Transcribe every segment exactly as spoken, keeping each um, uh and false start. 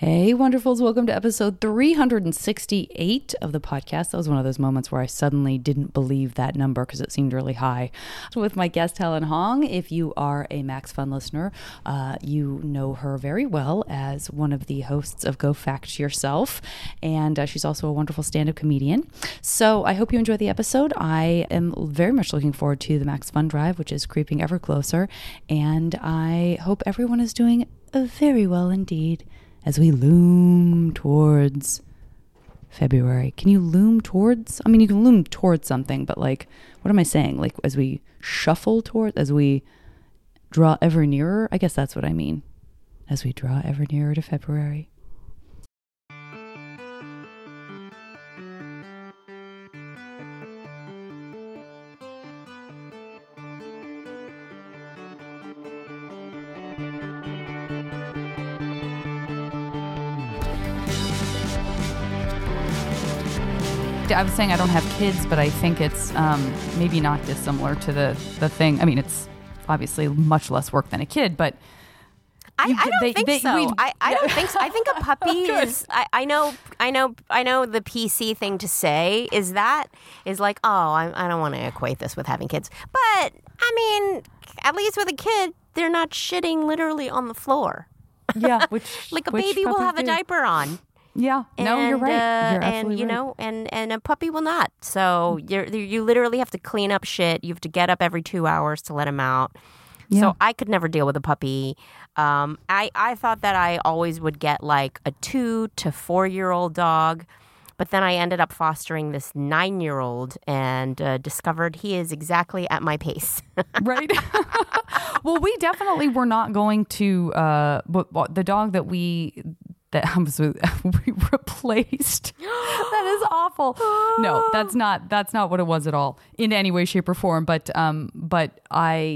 Hey, wonderfuls. Welcome to episode three hundred sixty-eight of the podcast. That was one of those moments where I suddenly didn't believe that number because it seemed really high. With my guest, Helen Hong. If you are a Max Fun listener, uh, you know her very well as one of the hosts of Go Fact Yourself. And uh, she's also a wonderful stand-up comedian. So I hope you enjoy the episode. I am very much looking forward to the Max Fun Drive, which is creeping ever closer. And I hope everyone is doing very well indeed as we loom towards February. Can you loom towards? I mean, you can loom towards something, but like, what am I saying? Like, as we shuffle toward, as we draw ever nearer? I guess that's what I mean. As we draw ever nearer to February. I was saying I don't have kids, but I think it's um, maybe not dissimilar to the, the thing. I mean, it's obviously much less work than a kid, but I, you, I don't they, think they, so. We, I, I don't think so. I think a puppy is. I, I know. I know. I know. The P C thing to say is that is like, oh, I, I don't want to equate this with having kids, but I mean, at least with a kid, they're not shitting literally on the floor. Yeah, which like a which baby will have do. a diaper on. Yeah, and, no, you're right. You're uh, and you right. know, and, and a puppy will not. So you're, you literally have to clean up shit. You have to get up every two hours to let him out. Yeah. So I could never deal with a puppy. Um, I I thought that I always would get like a two to four year old dog, but then I ended up fostering this nine year old and uh, discovered he is exactly at my pace. Right. Well, we definitely were not going to. Uh, but the dog that we. That was we replaced. That is awful. No, that's not that's not what it was at all in any way, shape, or form. But um, but I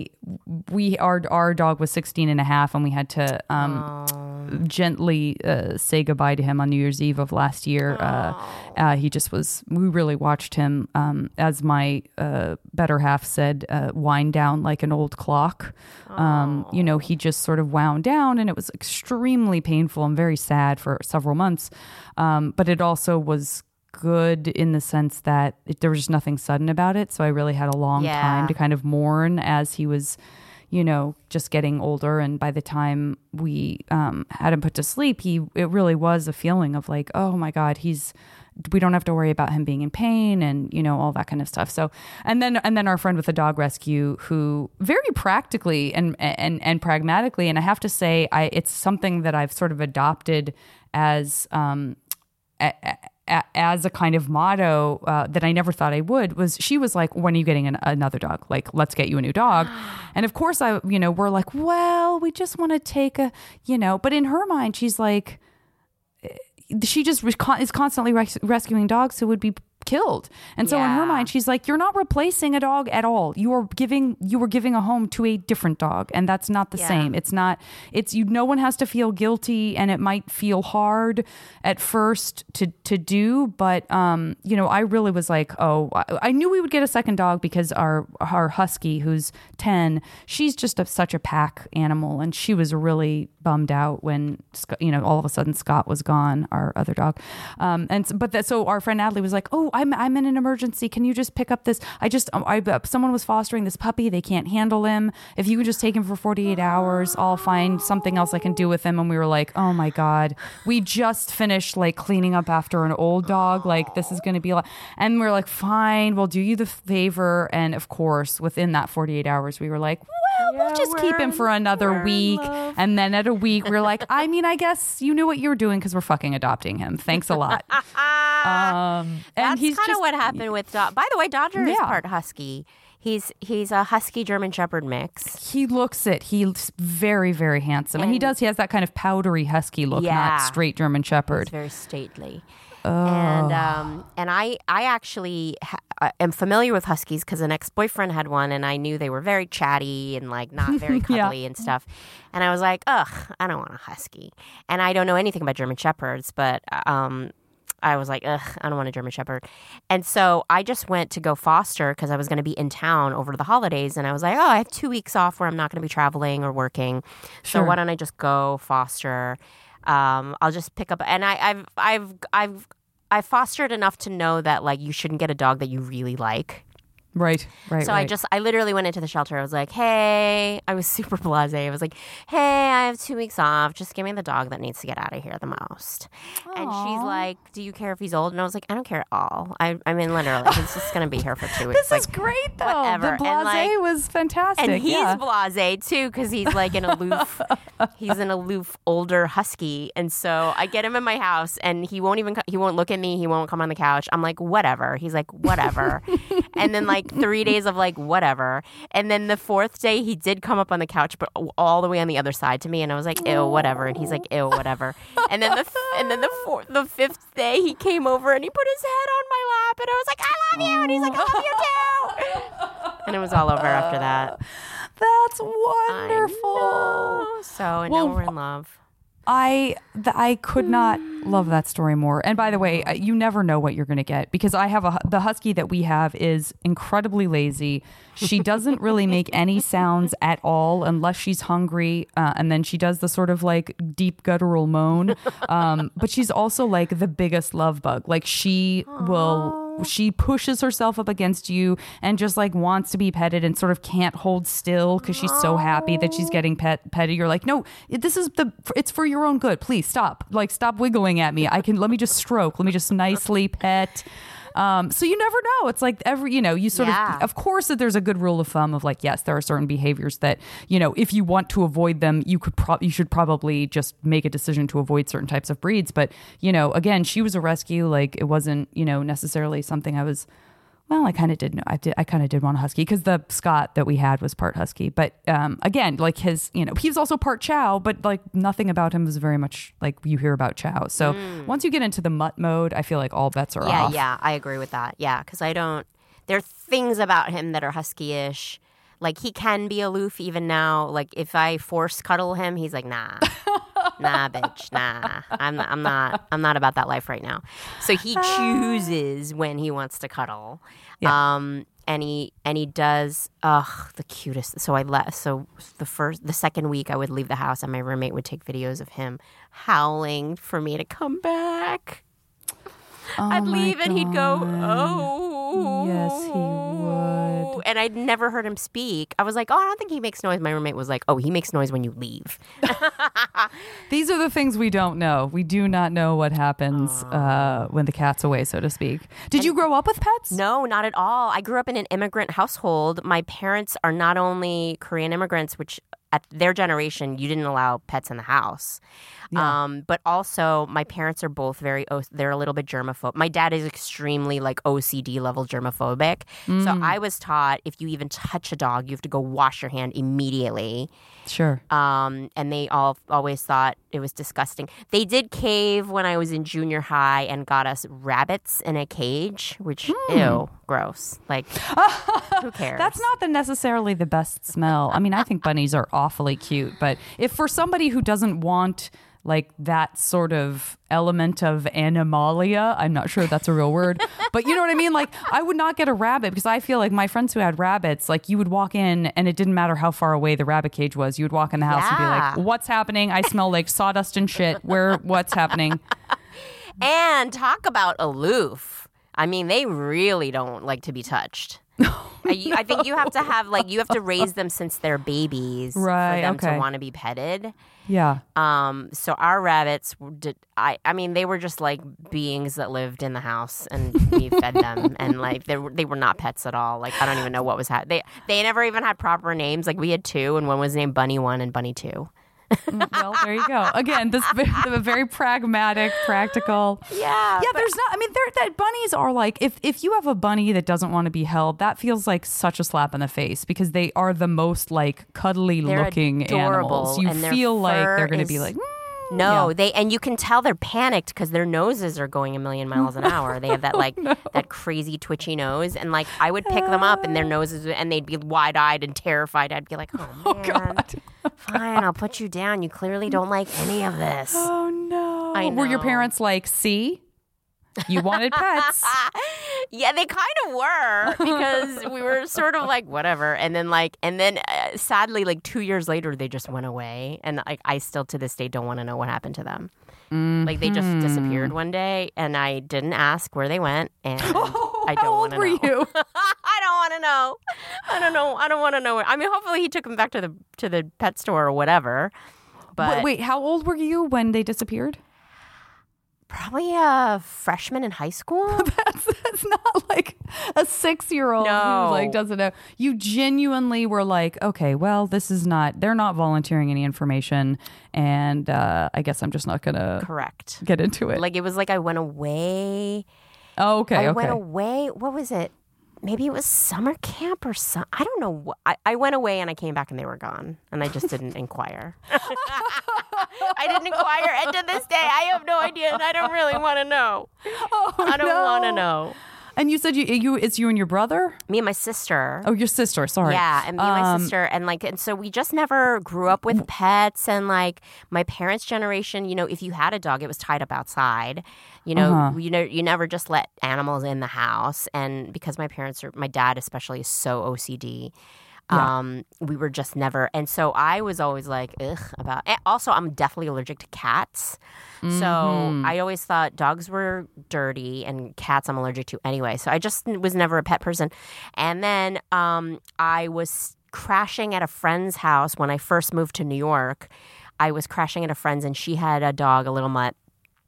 we our our dog was sixteen and a half, and we had to um oh. gently uh, say goodbye to him on New Year's Eve of last year. Oh. Uh, uh, he just was. We really watched him, um, as my uh, better half said, uh, wind down like an old clock. Oh. Um, you know, he just sort of wound down, and it was extremely painful and very sad for several months, um, but it also was good in the sense that it, there was just nothing sudden about it. So I really had a long yeah. time to kind of mourn as he was, you know, just getting older. And by the time we um, had him put to sleep, he it really was a feeling of like, oh my God, he's. We don't have to worry about him being in pain and, you know, all that kind of stuff. So, and then, and then our friend with the dog rescue who very practically and, and, and pragmatically, and I have to say, I, it's something that I've sort of adopted as, um, a, a, as a kind of motto, uh, that I never thought I would was she was like, when are you getting an, another dog? Like, let's get you a new dog. And of course I, you know, we're like, well, we just want to take a, you know, but in her mind, she's like, she just is constantly res- rescuing dogs who would be killed. And so yeah. in her mind, she's like, you're not replacing a dog at all. You are giving, you were giving a home to a different dog. And that's not the yeah. same. It's not, it's, you, no one has to feel guilty, and it might feel hard at first to, to do. But, um, you know, I really was like, oh, I, I knew we would get a second dog because our, our husky, who's ten, she's just a, such a pack animal. And she was really bummed out when, you know, all of a sudden Scott was gone, our other dog. Um, and, but that, so our friend Natalie was like, oh, I'm I'm in an emergency. Can you just pick up this? I just, I, someone was fostering this puppy. They can't handle him. If you could just take him for forty-eight hours, I'll find something else I can do with him. And we were like, oh my God, we just finished like cleaning up after an old dog. Like this is going to be like, and we're like, fine, we'll do you the favor. And of course, within that forty-eight hours, we were like, well, yeah, we'll just keep him for another week. And then at a week, we're like, I mean, I guess you knew what you were doing because we're fucking adopting him. Thanks a lot. um, and That's he's kind of just, what happened with Dodger. By the way, Dodger yeah. is part husky. He's he's a husky German Shepherd mix. He looks it. He's very, very handsome. And, and he does. He has that kind of powdery husky look, yeah. not straight German Shepherd. He's very stately. Oh. And um, and I I actually ha- am familiar with huskies because an ex-boyfriend had one, and I knew they were very chatty and like not very cuddly yeah. and stuff. And I was like, ugh, I don't want a husky. And I don't know anything about German Shepherds, but um, I was like, ugh, I don't want a German Shepherd. And so I just went to go foster because I was going to be in town over the holidays. And I was like, oh, I have two weeks off where I'm not going to be traveling or working. Sure. So why don't I just go foster? Um, I'll just pick up, and I, I've, I've, I've, I fostered enough to know that like you shouldn't get a dog that you really like. Right, right, So right. I just, I literally went into the shelter. I was like, hey, I was super blasé. I was like, hey, I have two weeks off. Just give me the dog that needs to get out of here the most. Aww. And she's like, do you care if he's old? And I was like, I don't care at all. I, I mean, literally, he's just going to be here for two weeks. This like, is great, though. Whatever. The blasé like, was fantastic. And he's yeah. blasé, too, because he's like an aloof, he's an aloof, older husky. And so I get him in my house, and he won't even, he won't look at me. He won't come on the couch. I'm like, whatever. He's like, whatever. And then like three days of like, whatever. And then the fourth day, he did come up on the couch, but all the way on the other side to me. And I was like, ew, whatever. And he's like, ew, whatever. And then the and then the fourth, the fifth day, he came over and he put his head on my lap, and I was like, I love you. And he's like, I love you too. And it was all over after that. That's wonderful. I know. So and Well, now we're in love. I th- I could not love that story more. And by the way, uh, you never know what you're going to get, because I have a hu- the husky that we have is incredibly lazy. She doesn't really make any sounds at all unless she's hungry, uh, and then she does the sort of like deep guttural moan. Um, but she's also like the biggest love bug. Like she Aww. will. She pushes herself up against you and just like wants to be petted and sort of can't hold still because she's so happy that she's getting pet petted. You're like, no, this is the, it's for your own good. Please stop. Like, stop wiggling at me. I can, let me just stroke. Let me just nicely pet. Um, so you never know. It's like every, you know, you sort yeah. of, of course that there's a good rule of thumb of like, yes, there are certain behaviors that, you know, if you want to avoid them, you could pro- you should probably just make a decision to avoid certain types of breeds. But, you know, again, she was a rescue. Like it wasn't, you know, necessarily something I was, well, I kind of did know. I did. I kind of did want a husky because the Scott that we had was part husky. But um, again, like his, you know, he was also part Chow, but like nothing about him was very much like you hear about Chow. So mm. once you get into the mutt mode, I feel like all bets are yeah, off. Yeah, yeah, I agree with that. Yeah, because I don't. There are things about him that are husky-ish. Like he can be aloof even now. Like if I force cuddle him, he's like, nah. Nah, bitch, nah. I'm I'm not I'm not about that life right now. So he chooses when he wants to cuddle. Yeah. Um and he and he does ugh the cutest. So I let so the first the second week I would leave the house and my roommate would take videos of him howling for me to come back. Oh I'd leave God. and he'd go, oh. Yes, he would. And I'd never heard him speak. I was like, oh, I don't think he makes noise. My roommate was like, oh, he makes noise when you leave. These are the things we don't know. We do not know what happens uh, when the cat's away, so to speak. Did and you grow up with pets? No, not at all. I grew up in an immigrant household. My parents are not only Korean immigrants, which at their generation, you didn't allow pets in the house. Yeah. Um, but also, my parents are both very, they're a little bit germaphobic. My dad is extremely like O C D level germophobic. Mm. So I was taught if you even touch a dog, you have to go wash your hand immediately. Sure. Um, and they all always thought it was disgusting. They did cave when I was in junior high and got us rabbits in a cage, which, mm. ew, gross. Like, who cares? That's not the necessarily the best smell. I mean, I think bunnies are awfully cute, but if for somebody who doesn't want like that sort of element of animalia, I'm not sure if that's a real word, but you know what I mean? Like I would not get a rabbit because I feel like my friends who had rabbits, like you would walk in and it didn't matter how far away the rabbit cage was. You would walk in the house yeah. and be like, what's happening? I smell like sawdust and shit. Where, what's happening? And talk about aloof. I mean, they really don't like to be touched. I, I think you have to have like you have to raise them since they're babies right, for them okay. to want to be petted. Yeah. Um. So our rabbits did. I. I mean, they were just like beings that lived in the house, and we fed them, and like they were they were not pets at all. Like I don't even know what was happening. They they never even had proper names. Like we had two, and one was named Bunny One and Bunny Two. Well, there you go. Again, this very, very pragmatic, practical. Yeah, yeah. but, There's not. I mean, there that bunnies are like if if you have a bunny that doesn't want to be held, that feels like such a slap in the face because they are the most like cuddly looking animals. You feel like they're going to be like. Mm, No, yeah. they and you can tell they're panicked because their noses are going a million miles an hour. They have that like no. that crazy twitchy nose, and like I would pick them up, and their noses, and they'd be wide eyed and terrified. I'd be like, "Oh man, oh, God. Fine, I'll put you down. You clearly don't like any of this." Oh no! I know. Were your parents like, "See, you wanted pets"? Yeah, they kind of were because we were sort of like whatever, and then like, and then uh, sadly, like two years later, they just went away, and like I still to this day don't want to know what happened to them. Mm-hmm. Like they just disappeared one day, and I didn't ask where they went, and oh, I don't want to know. How old were you? I don't want to know. I don't know. I don't want to know. I mean, hopefully he took them back to the to the pet store or whatever. But wait, wait, how old were you when they disappeared? Probably a freshman in high school. that's, that's not like a six-year-old no. who like doesn't know. You genuinely were like, okay, well, this is not, they're not volunteering any information, and uh, I guess I'm just not going to correct get into it. Like it was like I went away. Oh, okay, I okay. went away. What was it? Maybe it was summer camp or something. I don't know. I, I went away and I came back and they were gone. And I just didn't inquire. I didn't inquire. And to this day, I have no idea. And I don't really want to know. Oh, I don't no. want to know. And you said you, you it's you and your brother? Me and my sister. Oh, your sister. Sorry. Yeah, and me and my Um, sister. And like, and so we just never grew up with pets. And like my parents' generation, you know, if you had a dog, it was tied up outside. You know, Uh-huh. you know, you never just let animals in the house. And because my parents are, my dad especially is so O C D. Yeah. Um, we were just never, and so I was always like, ugh, about. And also, I'm definitely allergic to cats, Mm-hmm. so I always thought dogs were dirty, and cats I'm allergic to anyway. So I just was never a pet person. And then um, I was crashing at a friend's house when I first moved to New York. I was crashing at a friend's, and she had a dog, a little mutt.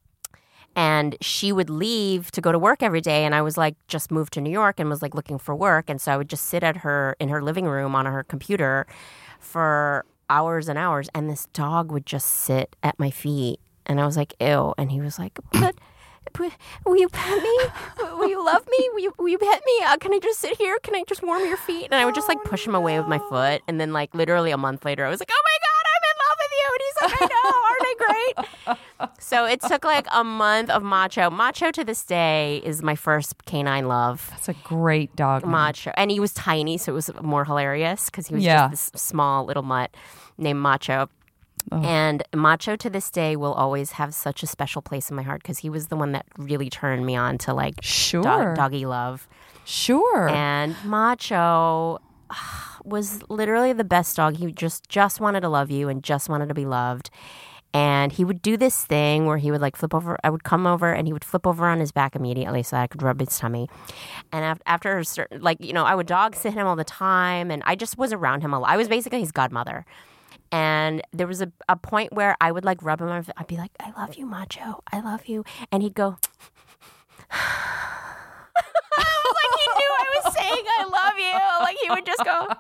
And she would leave to go to work every day. And I was like, just moved to New York and was like looking for work. And so I would just sit at her in her living room on her computer for hours and hours. And this dog would just sit at my feet. And I was like, ew. And he was like, but, but will you pet me? Will you love me? Will you, will you pet me? Uh, can I just sit here? Can I just warm your feet? And I would just like push him away with my foot. And then like literally a month later, I was like, oh my God, I'm in love with you. And he's like, I know. Aren't I great? So it took like a month of Macho. Macho to this day is my first canine love. That's a great dog. name. Macho. And he was tiny, so it was more hilarious because he was Yeah. just this small little mutt named Macho. Oh. And Macho to this day will always have such a special place in my heart because he was the one that really turned me on to like Sure. dog, doggy love. Sure. And Macho ah, was literally the best dog. He just just wanted to love you and just wanted to be loved. And he would do this thing where he would like flip over. I would come over and he would flip over on his back immediately so I could rub his tummy. And af- after a certain, like, you know, I would dog sit him all the time. And I just was around him a lot. I was basically his godmother. And there was a, a point where I would like rub him. On, I'd be like, I love you, Macho. I love you. And he'd go. I was like, he knew I was saying I love you. Like he would just go.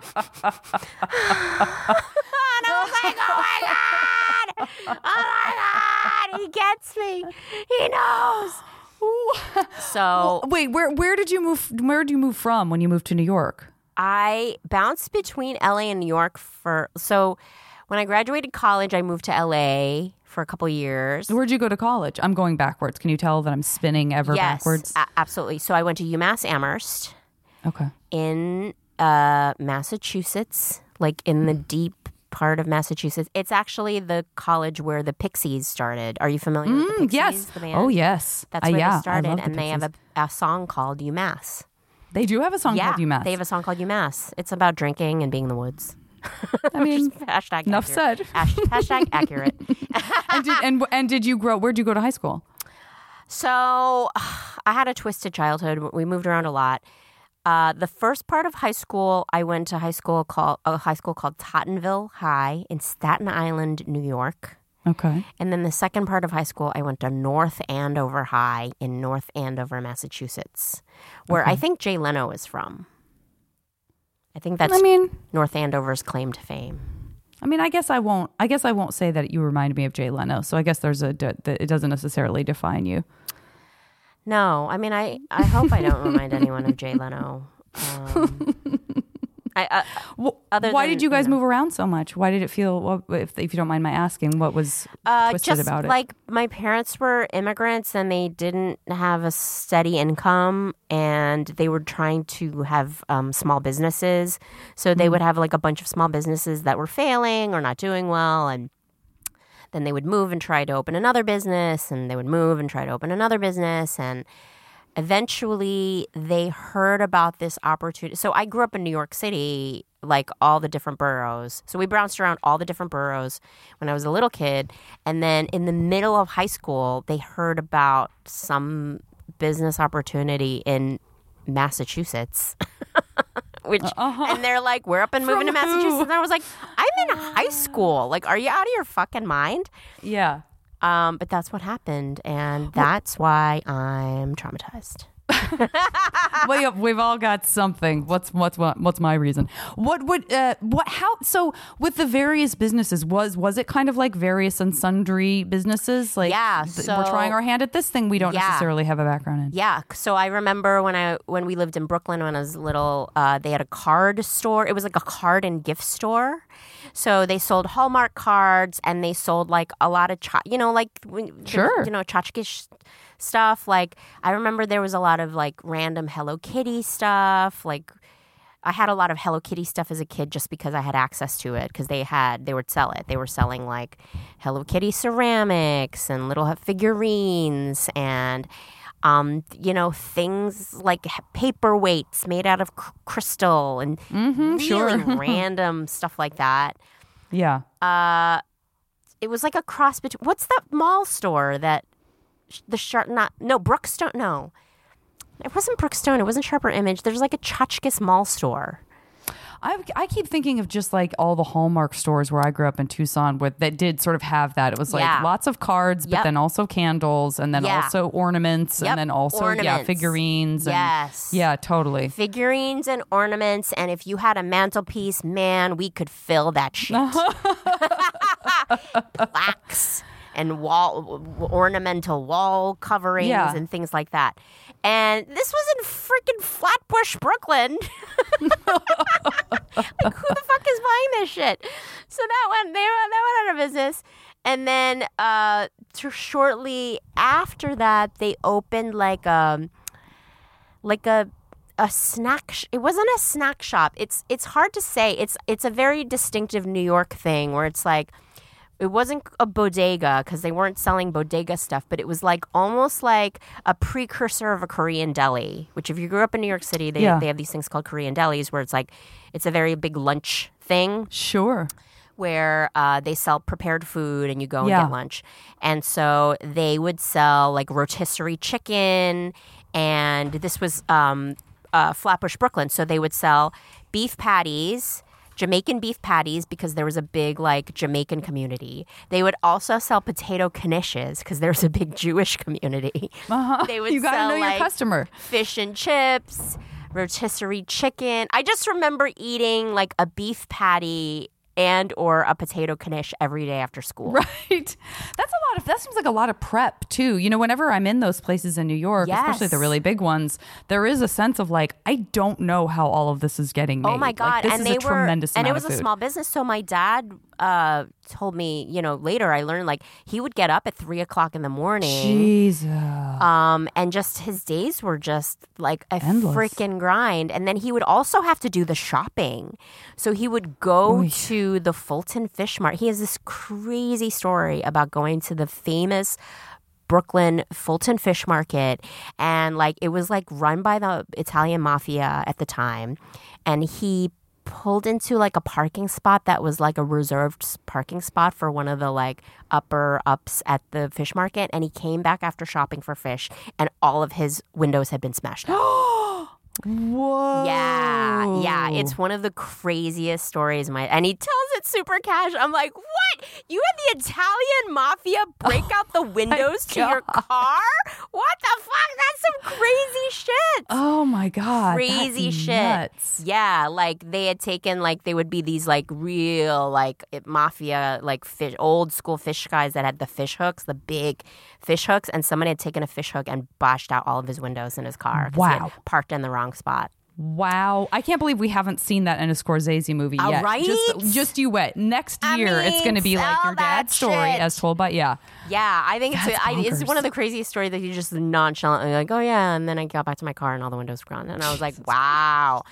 And I was like, oh my God. Oh my God. He gets me. He knows. So wait, where where did you move? Where did you move from when you moved to New York? I bounced between L A and New York for so when I graduated college, I moved to L A for a couple years. Where'd you go to college? I'm going backwards. Can you tell that I'm spinning ever yes, backwards? a- absolutely. So I went to UMass Amherst Okay. in uh, Massachusetts, like in the deep part of Massachusetts. It's actually the college where the Pixies started. Are you familiar with the Pixies? Yes. The band? Oh, yes. That's Uh, where yeah, they I started, love the and they have a, Pixies. a song called UMass. They do have a song yeah, called UMass. they have a song called UMass. It's about drinking and being in the woods. I mean, hashtag enough accurate. said. Hash, hashtag accurate. and, did, and and did you grow? Where'd you go to high school? So I had a twisted childhood. We moved around a lot. Uh, the first part of high school, I went to high school called a high school called Tottenville High in Staten Island, New York. Okay. And then the second part of high school, I went to North Andover High in North Andover, Massachusetts, where Okay. I think Jay Leno is from. I think that's I mean, North Andover's claim to fame. I mean, I guess I won't. I guess I won't say that you remind me of Jay Leno. So I guess there's a. That it doesn't necessarily define you. No, I mean, I, I hope I don't remind anyone of Jay Leno. Um, I, I, Well, Other why than, did you guys you know. move around so much? Why did it feel? What, if if you don't mind my asking, what was uh, twisted just about it? like my parents were immigrants and they didn't have a steady income and they were trying to have um, small businesses. So they Mm-hmm. would have like a bunch of small businesses that were failing or not doing well, and then they would move and try to open another business, and they would move and try to open another business, and eventually they heard about this opportunity. So I grew up in New York City, like all the different boroughs. So we bounced around all the different boroughs when I was a little kid. And then in the middle of high school, they heard about some business opportunity in Massachusetts. Which uh-huh. And they're like, we're up and moving From to Massachusetts. Who? And I was like, I'm in high school. Like, are you out of your fucking mind? Yeah. Um, but that's what happened. And that's why I'm traumatized. Well, yeah, we've all got something. What's what's what, what's my reason? What would uh, what how so with the various businesses was was it kind of like various and sundry businesses? Like yeah, so, th- we're trying our hand at this thing we don't yeah. necessarily have a background in. Yeah, so I remember when I when we lived in Brooklyn when I was little, uh, they had a card store. It was like a card and gift store. So they sold Hallmark cards and they sold like a lot of cha- you know like sure. you know tchotchke stuff. Like I remember there was a lot of like random Hello Kitty stuff. Like I had a lot of Hello Kitty stuff as a kid just because I had access to it because they had they would sell it. They were selling like Hello Kitty ceramics and little figurines and um, you know things like paperweights made out of c- crystal and mm-hmm, really sure. random stuff like that. Yeah. Uh, it was like a cross between what's that mall store that the sharp not no Brookstone no it wasn't Brookstone it wasn't Sharper Image there's like a tchotchkes mall store. I I keep thinking of just like all the Hallmark stores where I grew up in Tucson with that did sort of have that. It was like yeah. lots of cards, but yep. then also candles and then yeah. also ornaments yep. and then also ornaments. yeah figurines. And, yes. Yeah, totally. Figurines and ornaments, and if you had a mantelpiece, man, we could fill that shit. Plaques and wall ornamental wall coverings yeah. and things like that. And this was in freaking Flatbush, Brooklyn. Like, who the fuck is buying this shit? So that went, they, that went out of business. And then uh, to shortly after that, they opened like a, like a, a snack. Sh- it wasn't a snack shop. It's it's hard to say. It's it's a very distinctive New York thing where it's like, it wasn't a bodega because they weren't selling bodega stuff, but it was like almost like a precursor of a Korean deli, which if you grew up in New York City, they, yeah. they have these things called Korean delis where it's like, it's a very big lunch thing. Sure. Where uh, they sell prepared food and you go and yeah. get lunch. And so they would sell like rotisserie chicken and this was um, uh, Flatbush, Brooklyn. So they would sell beef patties, Jamaican beef patties because there was a big like Jamaican community. They would also sell potato knishes because there's a big Jewish community. Uh-huh. They would you gotta sell know like your customer. Fish and chips, rotisserie chicken. I just remember eating like a beef patty and or a potato knish every day after school. Right. That's a lot of, that seems like a lot of prep too. You know, whenever I'm in those places in New York, yes. especially the really big ones, there is a sense of like, I don't know how all of this is getting made. Oh my God. Like, this and is they a were, tremendous and amount it was of a food. small business. So my dad uh, told me, you know, later I learned like he would get up at three o'clock in the morning. Jesus. Um, and just his days were just like a Endless. freaking grind. And then he would also have to do the shopping. So he would go Oy. to the Fulton Fish Mart. He has this crazy story about going to the famous Brooklyn Fulton Fish Market. And like it was like run by the Italian mafia at the time. And he pulled into like a parking spot that was like a reserved parking spot for one of the like upper ups at the fish market, and he came back after shopping for fish and all of his windows had been smashed out. Whoa. Yeah, yeah. It's one of the craziest stories. My and he tells it super casual. I'm like, what? You had the Italian mafia break oh, out the windows to your car? What the fuck? That's some crazy shit. Oh my God. Crazy That's shit. Nuts. Yeah, like they had taken like they would be these like real like mafia like fish old school fish guys that had the fish hooks, the big fish hooks, and somebody had taken a fish hook and bashed out all of his windows in his car. Wow. He had parked in the wrong spot. Wow. I can't believe we haven't seen that in a Scorsese movie Uh, yet. right? Just, just you wait. Next I year, mean, it's going to be like sell your dad's that story shit. as told by, yeah. Yeah, I think it's, That's I, it's bonkers. one of the craziest stories that he just nonchalantly like, oh yeah, and then I got back to my car and all the windows were gone. And I was like, wow.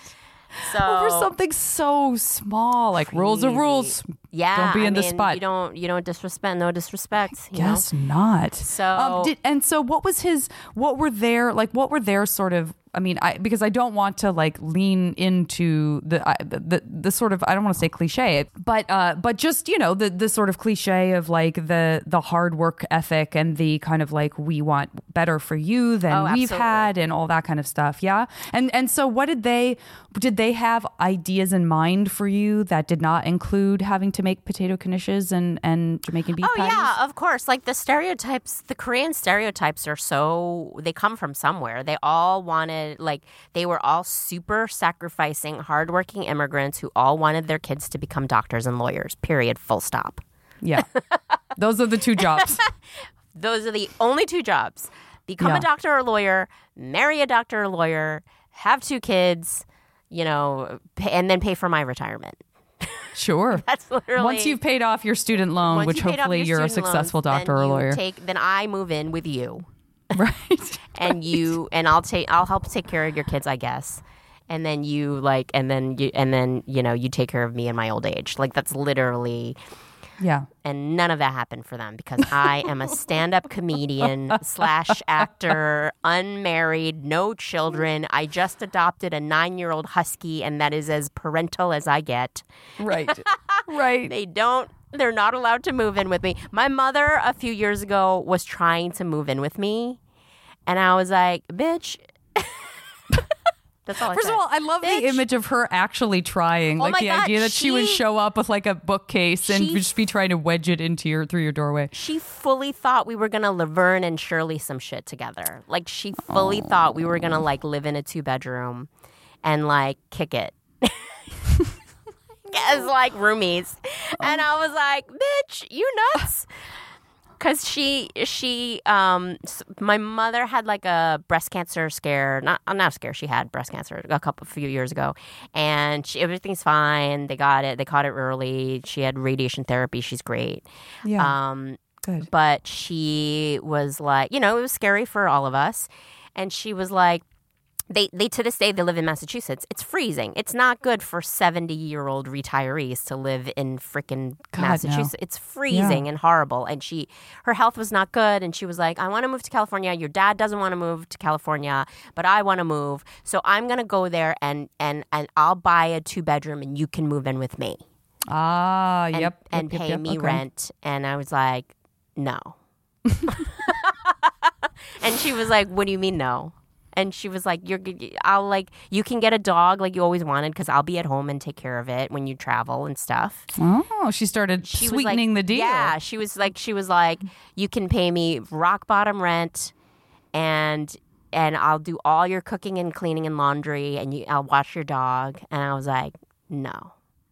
So over something so small, like crazy. rules are rules. Yeah, don't be in I the mean, spot. You don't, you don't disrespect, no disrespect. You Guess know? not. So, um, did, and so, what was his? What were their like? What were their sort of? I mean, I because I don't want to like lean into the I, the the sort of I don't want to say cliche, but uh, but just you know the the sort of cliche of like the the hard work ethic and the kind of like we want better for you than Oh, we've absolutely. had and all that kind of stuff. Yeah, and and so what did they did they have ideas in mind for you that did not include having to make potato knishes and and Jamaican beef Oh patties? yeah, of course. Like the stereotypes, the Korean stereotypes are so they come from somewhere. They all wanted like they were all super sacrificing, hardworking immigrants who all wanted their kids to become doctors and lawyers. Period. Full stop. Yeah. Those are the two jobs. Those are the only two jobs. Become Yeah. a doctor or lawyer, marry a doctor or lawyer, have two kids, you know, pay, and then pay for my retirement. Sure. That's literally Once you've paid off your student loan, Once which you paid off hopefully your you're a student successful loans, doctor then or you lawyer. Take, then I move in with you. Right. and you and I'll take I'll help take care of your kids, I guess. And then you like and then you and then you know you take care of me in my old age. Like that's literally Yeah. and none of that happened for them because I am a stand-up comedian slash actor, unmarried, no children. I just adopted a nine-year-old husky, and that is as parental as I get. Right. Right. They don't. They're not allowed to move in with me. My mother, a few years ago, was trying to move in with me, and I was like, "Bitch." That's all I First said. of all, I love Bitch. the image of her actually trying, Oh like my the God, idea that she, would she- show up with like a bookcase and She- just be trying to wedge it into your through your doorway. She fully thought we were gonna Laverne and Shirley some shit together. Like she fully thought we were gonna like live in a two bedroom and like kick it as like roomies. And I was like, "Bitch, you nuts?" Because she she um s- my mother had like a breast cancer scare, not uh, not a scare, she had breast cancer a couple few years ago, and she, everything's fine. They got it, they caught it early. She had radiation therapy. She's great. Yeah. Um, Good. but she was like, you know, it was scary for all of us. And she was like, they, they to this day, they live in Massachusetts. It's freezing. It's not good for seventy-year-old retirees to live in freaking God, no. Massachusetts. It's freezing Yeah. and horrible. And she, her health was not good. And she was like, I want to move to California. Your dad doesn't want to move to California, but I want to move. So I'm going to go there and, and, and I'll buy a two-bedroom and you can move in with me. Ah, And, yep. and yep, pay yep, me okay. rent. And I was like, no. And she was like, what do you mean no? And she was like, "You're, I'll like, you can get a dog like you always wanted because I'll be at home and take care of it when you travel and stuff." Oh, she started She was sweetening like, the deal. Yeah, she was like, she was like, you can pay me rock bottom rent, and and I'll do all your cooking and cleaning and laundry, and you, I'll watch your dog. And I was like, no.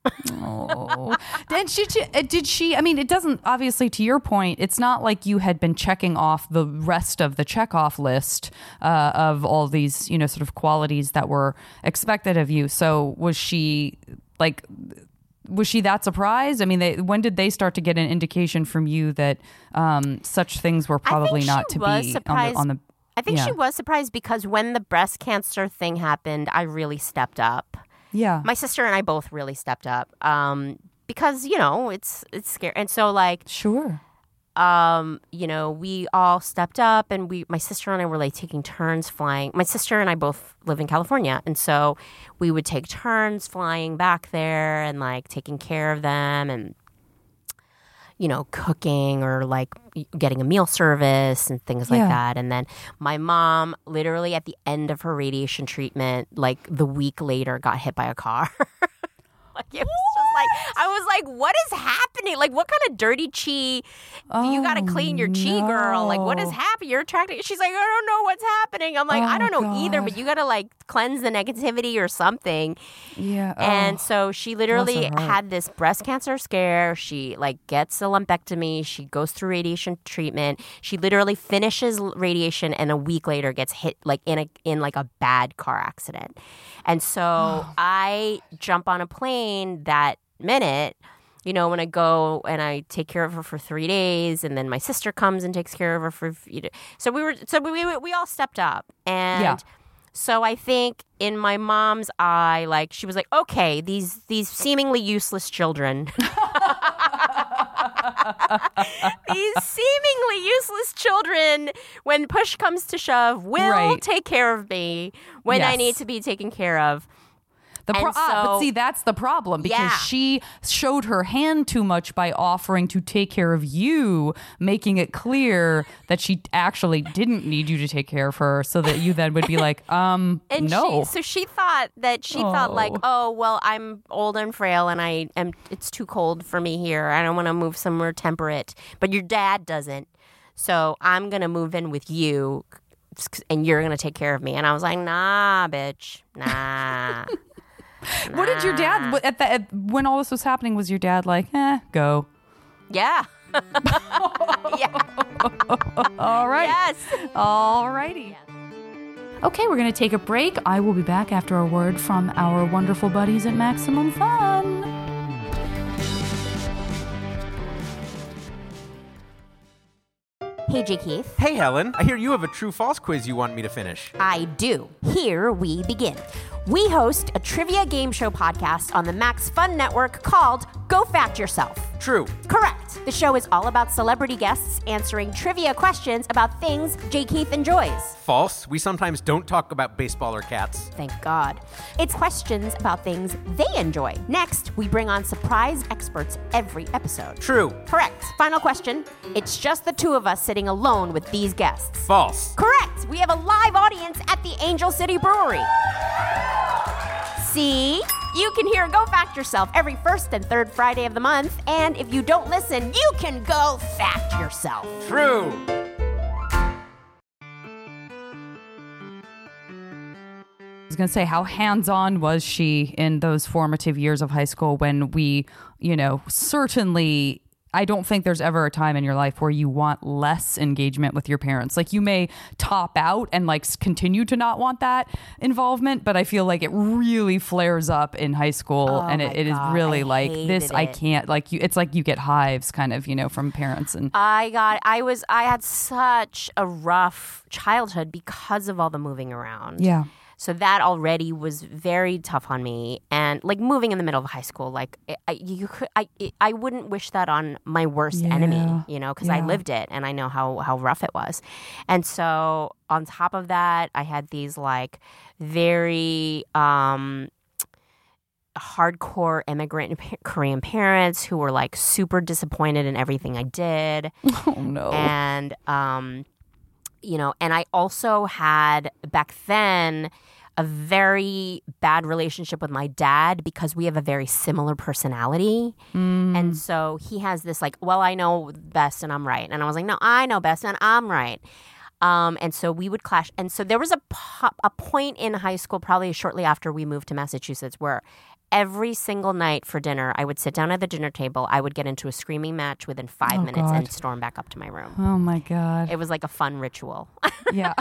Oh, did she? Did she? I mean, it doesn't. Obviously, to your point, it's not like you had been checking off the rest of the checkoff list uh, of all these, you know, sort of qualities that were expected of you. So, was she like? Was she that surprised? I mean, they, when did they start to get an indication from you that um, such things were probably she not to was be surprised. on the? On the I think yeah. she was surprised because when the breast cancer thing happened, I really stepped up. Yeah. My sister and I both really stepped up um, because, you know, it's it's scary. And so, like, Sure. um, you know, we all stepped up and we, my sister and I were like taking turns flying. My sister and I both live in California. And so we would take turns flying back there and like taking care of them and, you know, cooking or like getting a meal service and things like Yeah. that. And then my mom, literally at the end of her radiation treatment, like the week later, got hit by a car. Like it was just like I was like, what is happening? Like, what kind of dirty chi? you got to clean your chi, girl. Like, what is no. happening? You're attracting. She's like, I don't know what's happening. I'm like, Oh, I don't know either. God. But you got to like cleanse the negativity or something. Yeah. And oh. so she literally her heart. had this breast cancer scare. She like gets a lumpectomy. She goes through radiation treatment. She literally finishes l- radiation and a week later gets hit like in a in like a bad car accident. And so I jump on a plane that minute. You know, when I go and I take care of her for three days, and then my sister comes and takes care of her for. You know, so we were, so we we, we all stepped up, and Yeah. So I think in my mom's eye, like she was like, okay, these these seemingly useless children. These seemingly useless children, when push comes to shove, will Right. take care of me when I Yes. need to be taken care of. The pro- And ah, but so- see, that's the problem because Yeah. she showed her hand too much by offering to take care of you, making it clear that she actually didn't need you to take care of her, so that you then would be like, um, And no. she, so she thought that she thought like, Oh. oh well, I'm old and frail, and I am. It's too cold for me here. I don't want to move somewhere temperate. But your dad doesn't, so I'm gonna move in with you, and you're gonna take care of me. And I was like, nah, bitch, nah. What did your dad what- at the at, when all this was happening? Was your dad like, eh, go? Yeah. Yeah. All right. Yes. All righty. Okay, we're going to take a break. I will be back after a word from our wonderful buddies at Maximum Fun. Hey, J. Keith. Hey, Helen. I hear you have a true-false quiz you want me to finish. I do. Here we begin. We host a trivia game show podcast on the Max Fun Network called Go Fact Yourself. True. Correct. The show is all about celebrity guests answering trivia questions about things J. Keith enjoys. False. We sometimes don't talk about baseball or cats. Thank God. It's questions about things they enjoy. Next, we bring on surprise experts every episode. True. Correct. Final question. It's just the two of us sitting alone with these guests. False. Correct. We have a live audience at the Angel City Brewery. See? You can hear Go Fact Yourself every first and third Friday of the month. And if you don't listen, you can go fact yourself. True. I was going to say, how hands-on was she in those formative years of high school when we, you know, certainly, I don't think there's ever a time in your life where you want less engagement with your parents. Like, you may top out and like s- continue to not want that involvement, but I feel like it really flares up in high school. Oh and it, my it is God, really I like this, hated I it. can't, like you, it's like you get hives kind of, you know, from parents. And I got, I was, I had such a rough childhood because of all the moving around. yeah. So that already was very tough on me, and like moving in the middle of high school, like I, you could, I, I wouldn't wish that on my worst Yeah. enemy, you know, because I Yeah. lived it and I know how how rough it was, and so on top of that, I had these like very um, hardcore immigrant pa- Korean parents who were like super disappointed in everything I did. Oh no. And, um, you know, and I also had back then a very bad relationship with my dad because we have a very similar personality. Mm. And so he has this like, well, I know best and I'm right. And I was like, no, I know best and I'm right. Um, and so we would clash. And so there was a, po- a point in high school, probably shortly after we moved to Massachusetts, where every single night for dinner, I would sit down at the dinner table. I would get into a screaming match within five Oh, minutes God. and storm back up to my room. Oh my God. It was like a fun ritual. Yeah.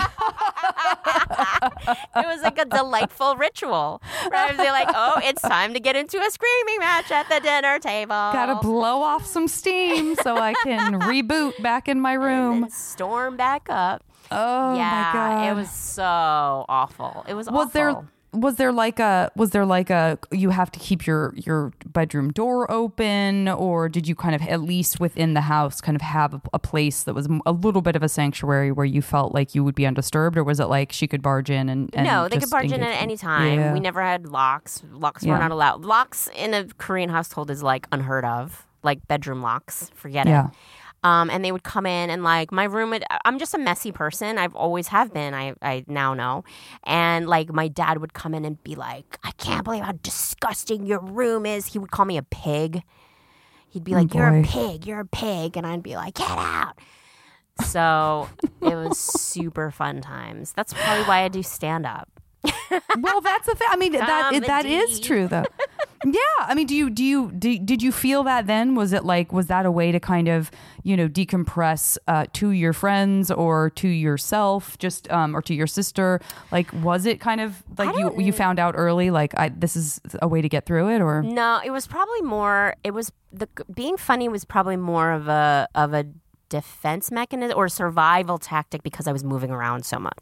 It was like a delightful ritual. Where I would be like, oh, it's time to get into a screaming match at the dinner table. Gotta blow off some steam so I can reboot back in my And room. then storm back up. Oh yeah, my God. it was so awful. It was, Was awful. there was there like a was there like a you have to keep your your bedroom door open, or did you kind of at least within the house kind of have a, a place that was a little bit of a sanctuary where you felt like you would be undisturbed, or was it like she could barge in and, and No, they could just barge in engage at you? any time. Yeah. We never had locks. Locks Yeah. were not allowed. Locks in a Korean household is like unheard of. Like bedroom locks, forget Yeah. it. Um, and they would come in and like my room would, I'm just a messy person. I've always have been. I, I now know. And like my dad would come in and be like, I can't believe how disgusting your room is. He would call me a pig. He'd be like, Oh, you're a boy. pig, you're a pig. And I'd be like, get out. So it was super fun times. That's probably why I do stand up. Well, that's the thing. I mean, that it, that is Comedy. true, though. Yeah, I mean, do you do you do, did you feel that then? Was it like was that a way to kind of you know decompress uh, to your friends or to yourself, just um, or to your sister? Like, was it kind of like you you found out early, like I, this is a way to get through it, or No, it was probably more. It was the being funny was probably more of a of a defense mechanism or survival tactic because I was moving around so much.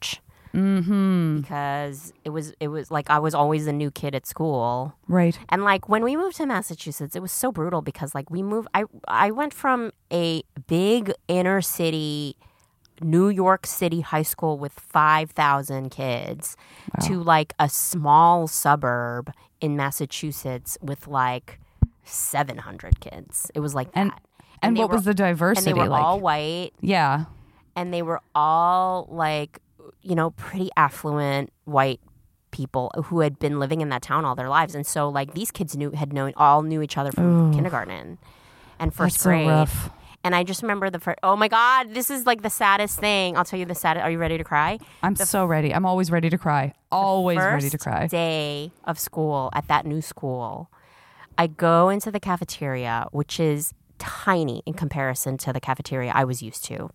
Mm-hmm. because it was it was like I was always a new kid at school. Right. And like when we moved to Massachusetts, it was so brutal because like we moved I I went from a big inner city New York City high school with five thousand kids wow. to like a small suburb in Massachusetts with like seven hundred kids. It was like and, that. And, and what were, was the diversity and they were like? all white. Yeah. And they were all like, you know, pretty affluent white people who had been living in that town all their lives. And so like these kids knew had known all knew each other from Ooh. kindergarten and first That's grade. So rough. And I just remember the first, oh my God, this is like the saddest thing. I'll tell you the saddest. Are you ready to cry? I'm the, so ready. I'm always ready to cry. Always ready to cry. First day of school at that new school, I go into the cafeteria, which is tiny in comparison to the cafeteria I was used to.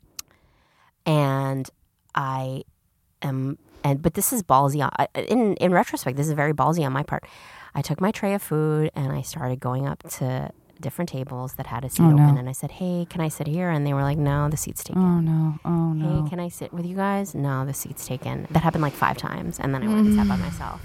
And I am, and but this is ballsy. On, in, in retrospect, this is very ballsy on my part. I took my tray of food and I started going up to different tables that had a seat oh, open, no. and I said, "Hey, can I sit here?" And they were like, "No, the seat's taken." Oh no! Oh no! Hey, can I sit with you guys? No, the seat's taken. That happened like five times, and then I went and sat by myself.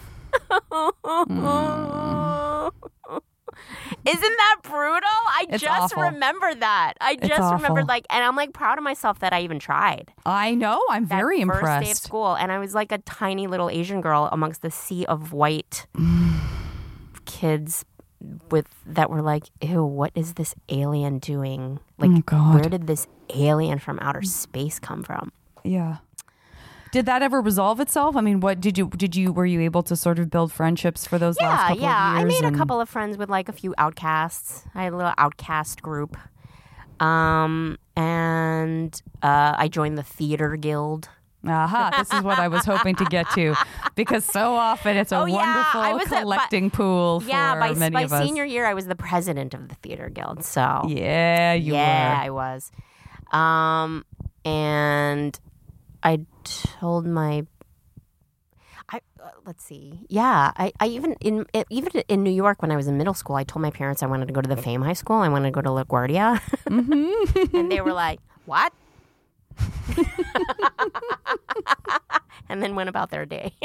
mm. Isn't that brutal? I it's just awful. remember that. I it's just awful. remembered like, and I'm like proud of myself that I even tried. I know. I'm that very first impressed. Day of school, and I was like a tiny little Asian girl amongst the sea of white kids. With that were like, ew, what is this alien doing? Like, oh, God. where did this alien from outer space come from? Yeah. Did that ever resolve itself? I mean, what did you did you were you able to sort of build friendships for those yeah, last couple yeah. of years? I made and... a couple of friends with like a few outcasts. I had a little outcast group, um, and uh, I joined the theater guild. Aha, this is what I was hoping to get to, because so often it's a oh, yeah, wonderful a, collecting by, pool for yeah, by, many by of us. senior year, I was the president of the theater guild. So yeah, you yeah, were. I was. Um, and I told my, I uh, let's see, yeah, I, I even in even in New York when I was in middle school, I told my parents I wanted to go to the Fame High School. I wanted to go to LaGuardia, mm-hmm. and they were like, "What?" And then went about their day.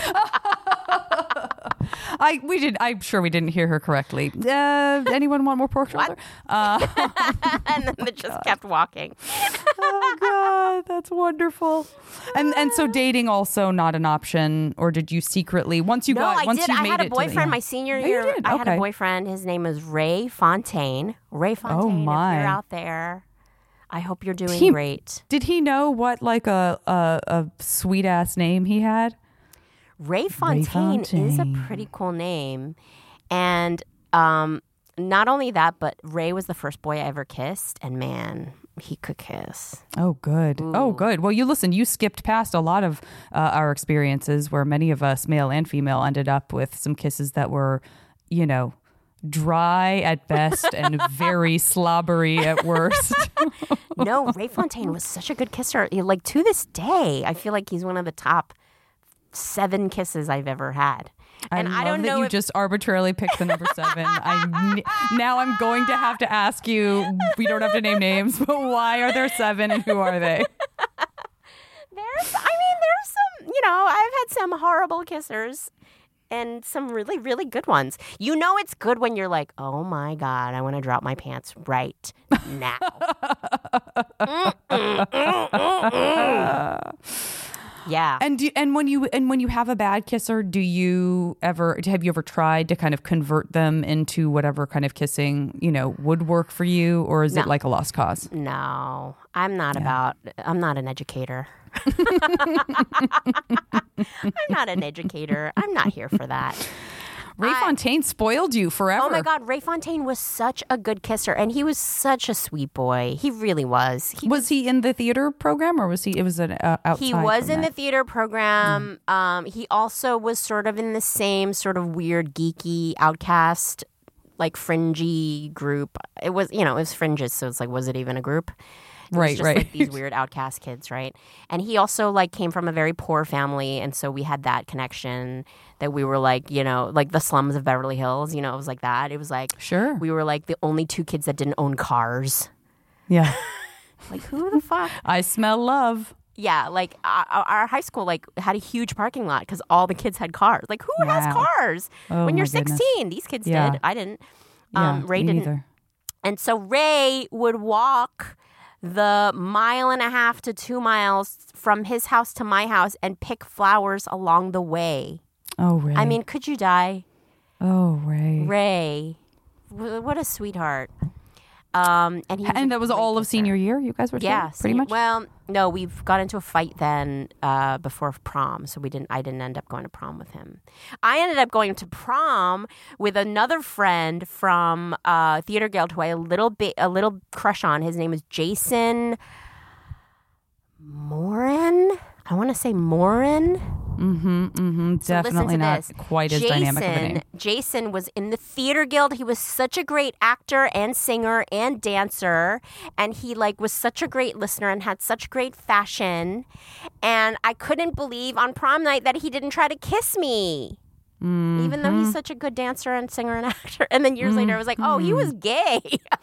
I we did. I'm sure we didn't hear her correctly. Uh, anyone want more pork shoulder? Uh, and then they just God. kept walking. Oh God, that's wonderful. And and so dating also not an option, or did you secretly once you no, got I once did. you I made had a it boyfriend to the, yeah. my senior oh, year. You did? I okay. had a boyfriend. His name is Ray Fontaine. Ray Fontaine. Oh my! If you're out there, I hope you're doing he, great. Did he know what like a a, a sweet ass name he had? Ray Fontaine, Ray Fontaine is a pretty cool name, and um, not only that, but Ray was the first boy I ever kissed, and man, he could kiss. Oh, good. Ooh. Oh, good. Well, you listen, you skipped past a lot of uh, our experiences where many of us, male and female, ended up with some kisses that were, you know, dry at best and very slobbery at worst. No, Ray Fontaine was such a good kisser. Like to this day, I feel like he's one of the top seven kisses I've ever had. And I, I love don't that know you if... just arbitrarily picked the number seven. I now I'm going to have to ask you. We don't have to name names, but why are there seven and who are they? There's, I mean, there's some. You know, I've had some horrible kissers. And some really, really good ones. You know it's good when you're like, oh, my God, I want to drop my pants right now. mm, mm, mm, mm, mm. Yeah. And do, and when you and when you have a bad kisser, do you ever have you ever tried to kind of convert them into whatever kind of kissing, you know, would work for you, or is no. it like a lost cause? No, I'm not yeah. about. I'm not an educator. I'm not an educator. I'm not here for that. Ray I, Fontaine spoiled you forever. Oh my God, Ray Fontaine was such a good kisser, and he was such a sweet boy. He really was. He was, was he in the theater program, or was he? It was an uh, outside. He was in that? the theater program. Mm. Um, he also was sort of in the same sort of weird, geeky, outcast, like fringy group. It was, you know, it was fringes, so it's like, was it even a group? It right, was just right. Like these weird outcast kids, right? And he also like came from a very poor family, and so we had that connection that we were like, you know, like the slums of Beverly Hills. You know, it was like that. It was like sure we were like the only two kids that didn't own cars. Yeah. Like who the fuck? I smell love. Yeah, like uh, our high school like had a huge parking lot because all the kids had cars. Like who Wow. has cars Oh, when my you're goodness. sixteen? These kids Yeah. did. I didn't. Yeah, Um, Ray me didn't. neither. And so Ray would walk the mile and a half to two miles from his house to my house and pick flowers along the way. Oh, Ray. I mean, could you die? oh, Ray. Ray, w- what a sweetheart. Um, and he was And a that was great all of kisser. senior year. You guys were Yeah, together, pretty senior- much. Well, no, we've got into a fight then uh, before prom, so we didn't. I didn't end up going to prom with him. I ended up going to prom with another friend from uh, Theater Guild who I had a little bit, a little crush on. His name is Jason Morin. I want to say Morin. Mm-hmm. Mm-hmm. So listen Definitely to not this. quite as Jason, dynamic of a name. Jason was in the Theater Guild. He was such a great actor and singer and dancer, and he like was such a great listener and had such great fashion. And I couldn't believe on prom night that he didn't try to kiss me. Mm-hmm. Even though he's such a good dancer and singer and actor. And then years mm-hmm. later, I was like, oh, he was gay.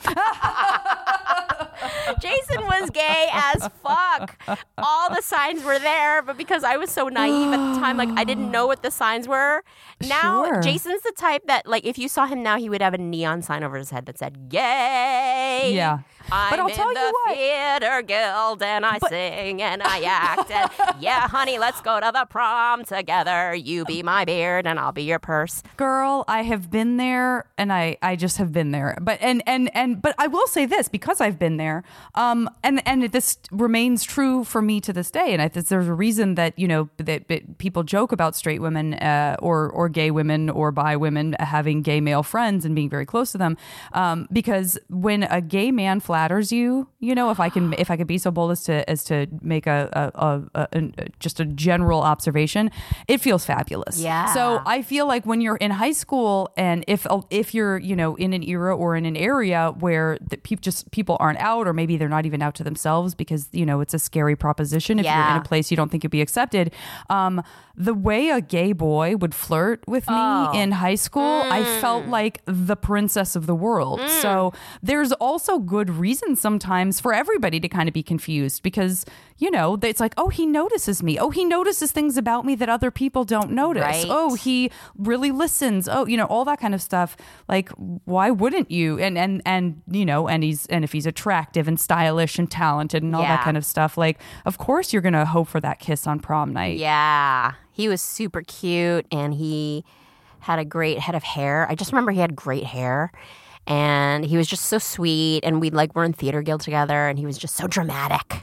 Jason was gay as fuck. All the signs were there, but because I was so naive at the time, like I didn't know what the signs were. Now, Sure. Jason's the type that, like, if you saw him now, he would have a neon sign over his head that said "Gay." Yeah. I'm But I'll in tell the you what. Theater Guild and I But- sing and I act and yeah, honey, let's go to the prom together. You be my beard and I'll be your purse. Girl, I have been there, and I, I just have been there. But and and and but I will say this because I've been there, um, and and this remains true for me to this day. And I think there's a reason that you know that, that people joke about straight women uh, or or gay women or bi women having gay male friends and being very close to them, um, because when a gay man flatters you, you know, if I can if I could be so bold as to as to make a, a, a, a, a just a general observation, it feels fabulous. Yeah. So I feel like when you're in high school and if if you're you know in an era or in an area where the people just people aren't out or maybe they're not even out to themselves because you know it's a scary proposition if Yeah. you're in a place you don't think you'd be accepted, um, the way a gay boy would flirt with me Oh. in high school, Mm. I felt like the princess of the world. So there's also good reason sometimes for everybody to kind of be confused because you know it's like, oh, he notices me, oh, he notices things about me that other people don't notice, Right. oh, he really listens, oh, you know, all that kind of stuff. Like, why wouldn't you? And and and you know, and he's and if he's attractive and stylish and talented and all Yeah. that kind of stuff, like, of course you're gonna hope for that kiss on prom night. Yeah. He was super cute and he had a great head of hair. I just remember he had great hair. And he was just so sweet. And we like were in Theater Guild together and he was just so dramatic.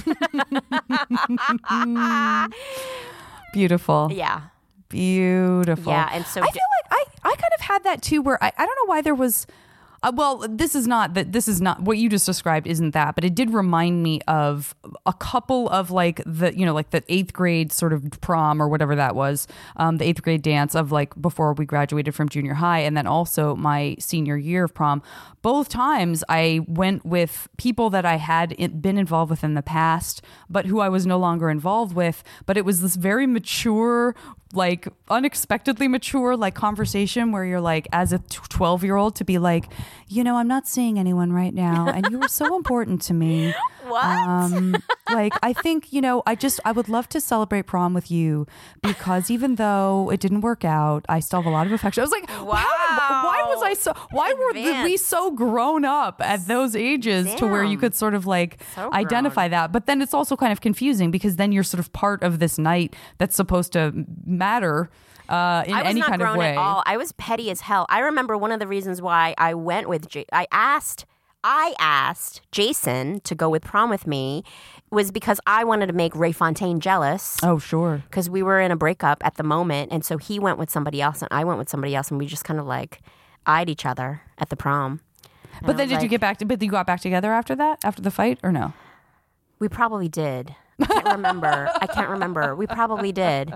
Beautiful. Yeah. Beautiful. Yeah. And so I feel like I, I kind of had that too where I, I don't know why there was uh, well this is not that this is not what you just described isn't that, but it did remind me of a couple of like the you know like the eighth grade sort of prom or whatever that was, um, the eighth grade dance of like before we graduated from junior high, and then also my senior year of prom. Both times I went with people that I had in, been involved with in the past, but who I was no longer involved with. But it was this very mature, like unexpectedly mature, like conversation where you're like, as a twelve year old, to be like, you know, I'm not seeing anyone right now, and you were so important to me. What? Um, like, I think, you know, I just, I would love to celebrate prom with you because even though it didn't work out, I still have a lot of affection. I was like, wow, why, why was I so, why were the, we Advanced. so grown up at those ages to where you Damn. could sort of like So identify that? But then it's also kind of confusing because then you're sort of part of this night that's supposed to matter uh, in I was any not kind grown of way. at all. I was petty as hell. I remember one of the reasons why I went with J- I asked I asked Jason to go with prom with me was because I wanted to make Ray Fontaine jealous. Oh, sure. Because we were in a breakup at the moment, and so he went with somebody else, and I went with somebody else, and we just kind of like eyed each other at the prom. And But I then was did you like, get back to, but you got back together after that, after the fight or no? We probably did. I can't remember. I can't remember. We probably did.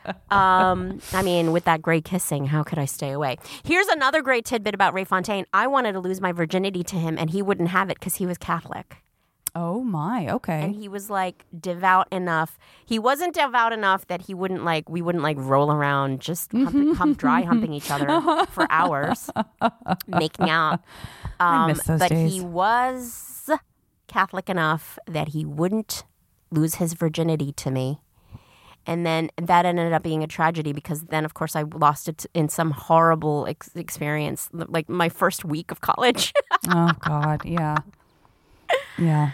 Um, I mean, with that great kissing, how could I stay away? Here's another great tidbit about Ray Fontaine. I wanted to lose my virginity to him, and he wouldn't have it because he was Catholic. Oh my, okay. And he was like devout enough. He wasn't devout enough that he wouldn't like, we wouldn't like roll around just hump, hump, dry humping each other for hours, making out. Um, I miss those but days. he was Catholic enough that he wouldn't lose his virginity to me. And then that ended up being a tragedy because then, of course, I lost it in some horrible ex- experience, like my first week of college. Oh, God. Yeah. Yeah.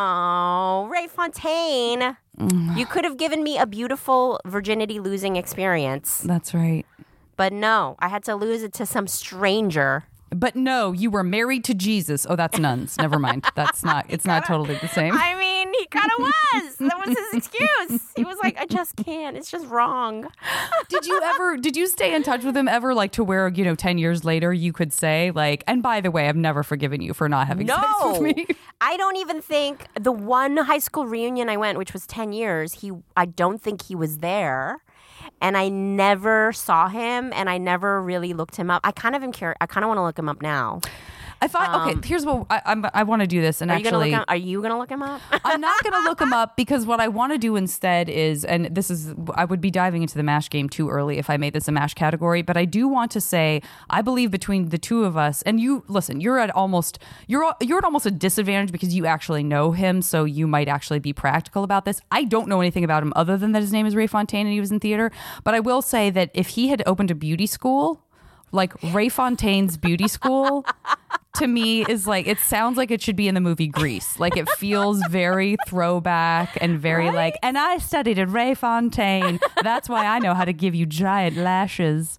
Oh, Ray Fontaine. You could have given me a beautiful virginity losing experience. That's right. But no, I had to lose it to some stranger. But no, you were married to Jesus. Oh, that's nuns. Never mind. That's not, it's not totally the same. I mean, he kind of was. That was his excuse. He was like, I just can't. It's just wrong. Did you ever, did you stay in touch with him ever, like to where, you know, ten years later you could say, like, and by the way, I've never forgiven you for not having no, sex with me? I don't even think the one high school reunion I went, which was ten years, he, I don't think he was there. And I never saw him, and I never really looked him up. I kind of am curious. I kind of want to look him up now. If I okay, Um, here's what I I'm, I want to do this, and Are you actually, gonna look him, are you gonna look him up? I'm not going to look him up because what I want to do instead is, and this is, I would be diving into the MASH game too early if I made this a MASH category, but I do want to say, I believe between the two of us, and you, listen, you're at almost, you're you're at almost a disadvantage because you actually know him, so you might actually be practical about this. I don't know anything about him other than that his name is Ray Fontaine and he was in theater, but I will say that if he had opened a beauty school, like Ray Fontaine's beauty school, to me is like, it sounds like it should be in the movie Grease. Like it feels very throwback and very Right? like, and I studied at Ray Fontaine. That's why I know how to give you giant lashes.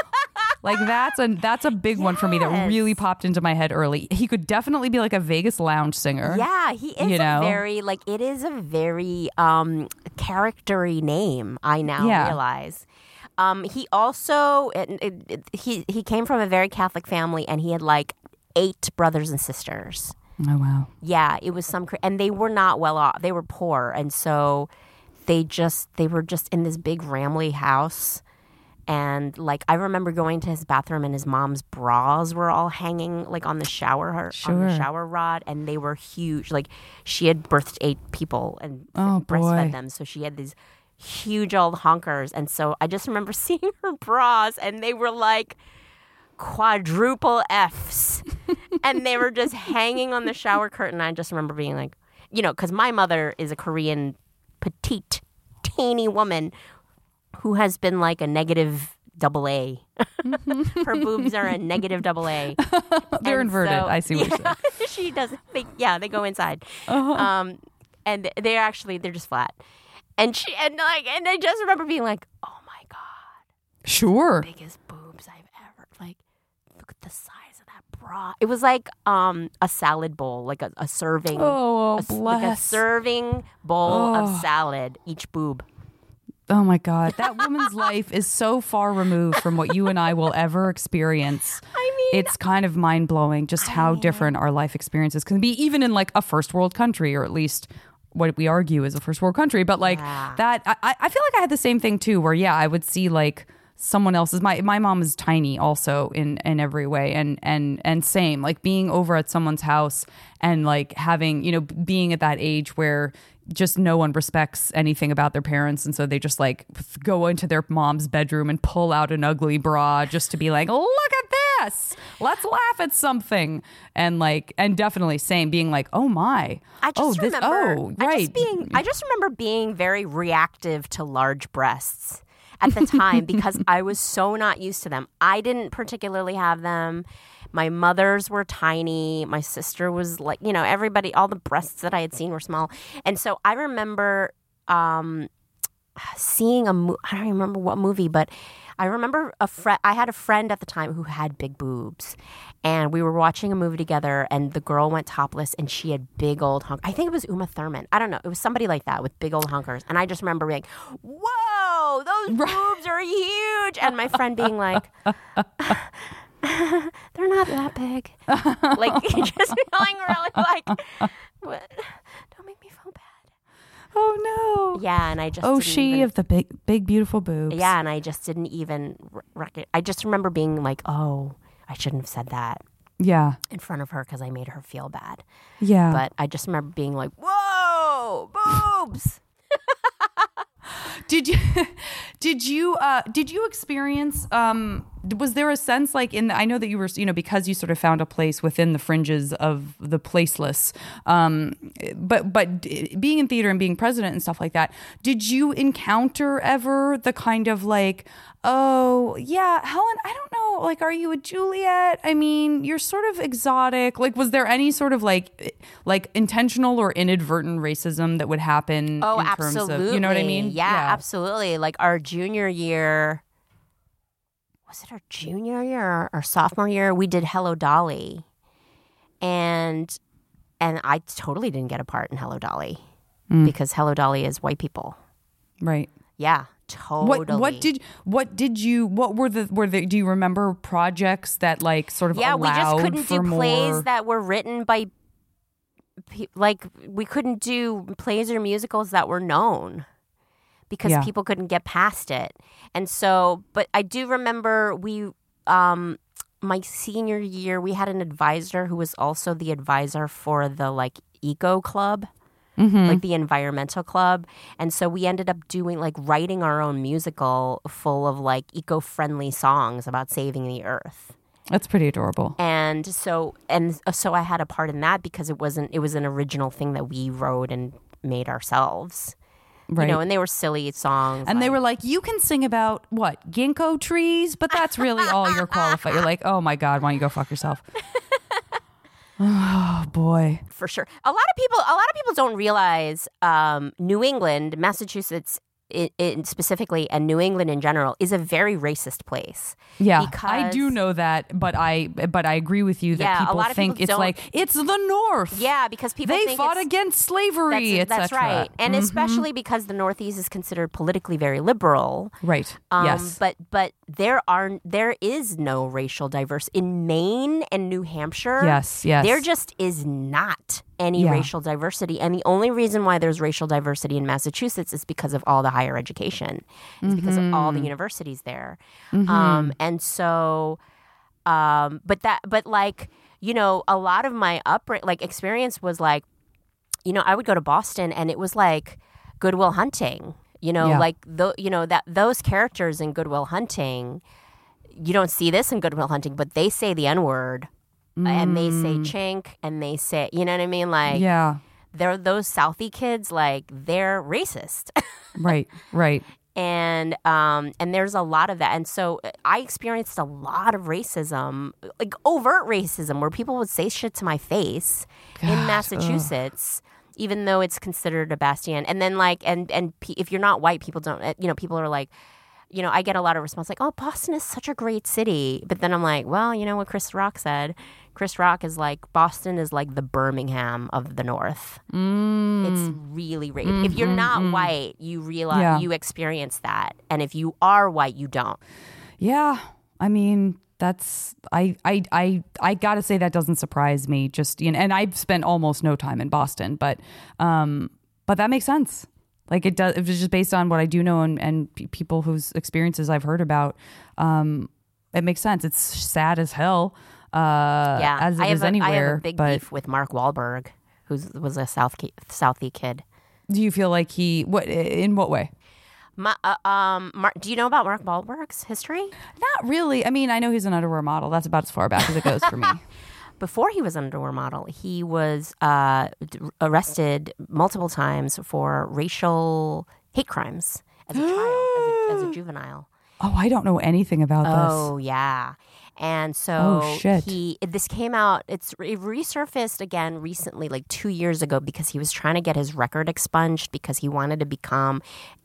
Like that's a that's a big one for me that Yes. really popped into my head early. He could definitely be like a Vegas lounge singer. Yeah, he is You know? a very like it is a very um charactery name. I now Yeah. realize. Um, he also it, it, it- he he came from a very Catholic family, and he had like eight brothers and sisters. Oh wow. Yeah, it was some, cra- and they were not well off. They were poor, and so they just they were just in this big Ramley house. And like I remember going to his bathroom, and his mom's bras were all hanging like on the shower on the Sure. shower rod, and they were huge. Like she had birthed eight people and Oh, breastfed boy. them, so she had these huge old honkers. And so I just remember seeing her bras, and they were like quadruple Fs, and they were just hanging on the shower curtain. I just remember being like, you know, because my mother is a Korean petite, teeny woman who has been like a negative double A. Her boobs are a negative double A. They're And inverted. so- I see what you're saying. She does. They, yeah, they go inside. Uh-huh. Um, and they're actually they're just flat. And she and like and I just remember being like, oh my god, Sure. biggest boobs I've ever like. Look at the size of that bra. It was like um a salad bowl, like a, a serving. Oh, a, s- like a bless. serving bowl Oh. of salad, each boob. Oh my God. That woman's life is so far removed from what you and I will ever experience. I mean, It's kind of mind blowing just how different our life experiences can be, even in like a first world country, or at least what we argue is a first world country. But like Yeah. that, I, I feel like I had the same thing too, where yeah, I would see like someone else's. My my mom is tiny also in in every way, and and and same like being over at someone's house and like having, you know, being at that age where just no one respects anything about their parents, and so they just like go into their mom's bedroom and pull out an ugly bra just to be like, look at this, let's laugh at something. And like, and definitely same being like, oh my, I just oh this, remember. oh I right, just being. I just remember being very reactive to large breasts at the time because I was so not used to them. I didn't particularly have them. My mother's were tiny. My sister was like, you know, everybody, all the breasts that I had seen were small. And so I remember um, seeing a movie. I don't remember what movie, but I remember a friend. I had a friend at the time who had big boobs, and we were watching a movie together. And the girl went topless, and she had big old hunk. I think it was Uma Thurman. I don't know. It was somebody like that with big old hunkers. And I just remember being, "Whoa, those boobs are huge!" And my friend being like, "They're not that big." Like just feeling really like, "What? Don't make me feel bad." oh no, Yeah, and I just oh didn't she even- of the big big beautiful boobs. Yeah, and I just didn't even r- rec- I just remember being like, "Oh, I shouldn't have said that yeah, in front of her because I made her feel bad." yeah. But I just remember being like, "Whoa, boobs!" Did you did you uh did you experience um Was there a sense like in the, I know that you were, you know, because you sort of found a place within the fringes of the placeless, um, but but being in theater and being president and stuff like that, did you encounter ever the kind of like, oh yeah, Helen, I don't know, like, are you a Juliet? I mean, you're sort of exotic. Like, was there any sort of like like intentional or inadvertent racism that would happen? Oh, in terms absolutely. Of, you know what I mean? Yeah, yeah, absolutely. Like our junior year. Was it our junior year or our sophomore year? We did Hello Dolly, and and I totally didn't get a part in Hello Dolly mm. because Hello Dolly is white people, right? Yeah, totally. What what did what did you what were the were the do you remember projects that like sort of yeah allowed we just couldn't for do more... plays that were written by like we couldn't do plays or musicals that were known. Because yeah. people couldn't get past it. And so, but I do remember we, um, my senior year, we had an advisor who was also the advisor for the like eco club, mm-hmm. like the environmental club. And so we ended up doing like writing our own musical full of like eco-friendly songs about saving the earth. That's pretty adorable. And so, and so I had a part in that because it wasn't, it was an original thing that we wrote and made ourselves. Right. You know, and they were silly songs. And like, they were like, you can sing about, what, ginkgo trees? But that's really all you're qualified. You're like, oh, my God, why don't you go fuck yourself? Oh, boy. For sure. A lot of people, a lot of people don't realize um, New England, Massachusetts it, it specifically, and New England in general, is a very racist place. Yeah, because, I do know that, but I but I agree with you that yeah, people a lot of think people it's don't, like, it's the North. Yeah, because people they think fought it's, against slavery, That's, that's right. And mm-hmm. especially because the Northeast is considered politically very liberal. Right, um, yes. But but there are there is no racial diversity. In Maine and New Hampshire, yes, yes. there just is not any yeah. racial diversity. And the only reason why there's racial diversity in Massachusetts is because of all the higher education. It's mm-hmm. because of all the universities there. Mm-hmm. Um, and so, um, but that, but like, you know, a lot of my up like experience was like, you know, I would go to Boston and it was like Good Will Hunting, you know, yeah. like, the, you know, that those characters in Good Will Hunting, you don't see this in Good Will Hunting, but they say the N-word. Mm. And they say chink, and they say, you know what I mean? Like, yeah, they're those Southie kids, like, they're racist. Right, right. And um, and there's a lot of that. And so I experienced a lot of racism, like overt racism, where people would say shit to my face Gosh, in Massachusetts, ugh. even though it's considered a bastion. And then, like, and, and if you're not white, people don't, you know, people are like, you know, I get a lot of response like, oh, Boston is such a great city. But then I'm like, well, you know what Chris Rock said? Chris Rock is like, Boston is like the Birmingham of the North. Mm. It's really racist. Mm-hmm, if you're not mm-hmm. white, you realize, yeah. you experience that. And if you are white, you don't. Yeah. I mean, that's, I, I, I, I gotta say that doesn't surprise me. Just, you know, and I've spent almost no time in Boston, but, um, but that makes sense. Like it does, it was just based on what I do know and, and p- people whose experiences I've heard about. Um, it makes sense. It's sad as hell. Uh, yeah, as it I have is a, anywhere. I have a big but beef with Mark Wahlberg, who was a South Southie kid. Do you feel like he? What in what way? My, uh, um, Mark, do you know about Mark Wahlberg's history? Not really. I mean, I know he's an underwear model. That's about as far back as it goes for me. Before he was an underwear model, he was uh, arrested multiple times for racial hate crimes as a child, as a, as a juvenile. Oh, I don't know anything about oh, this. Oh, yeah. And so oh, shit. he, this came out, it's it resurfaced again recently, like two years ago, because he was trying to get his record expunged because he wanted to become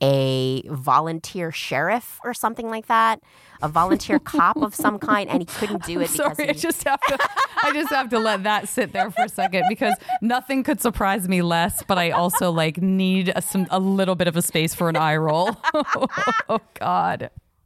a volunteer sheriff or something like that, a volunteer cop of some kind, and he couldn't do it. I'm because sorry, he, I just have to, I just have to let that sit there for a second because nothing could surprise me less, but I also like need a, some a little bit of a space for an eye roll. Oh God.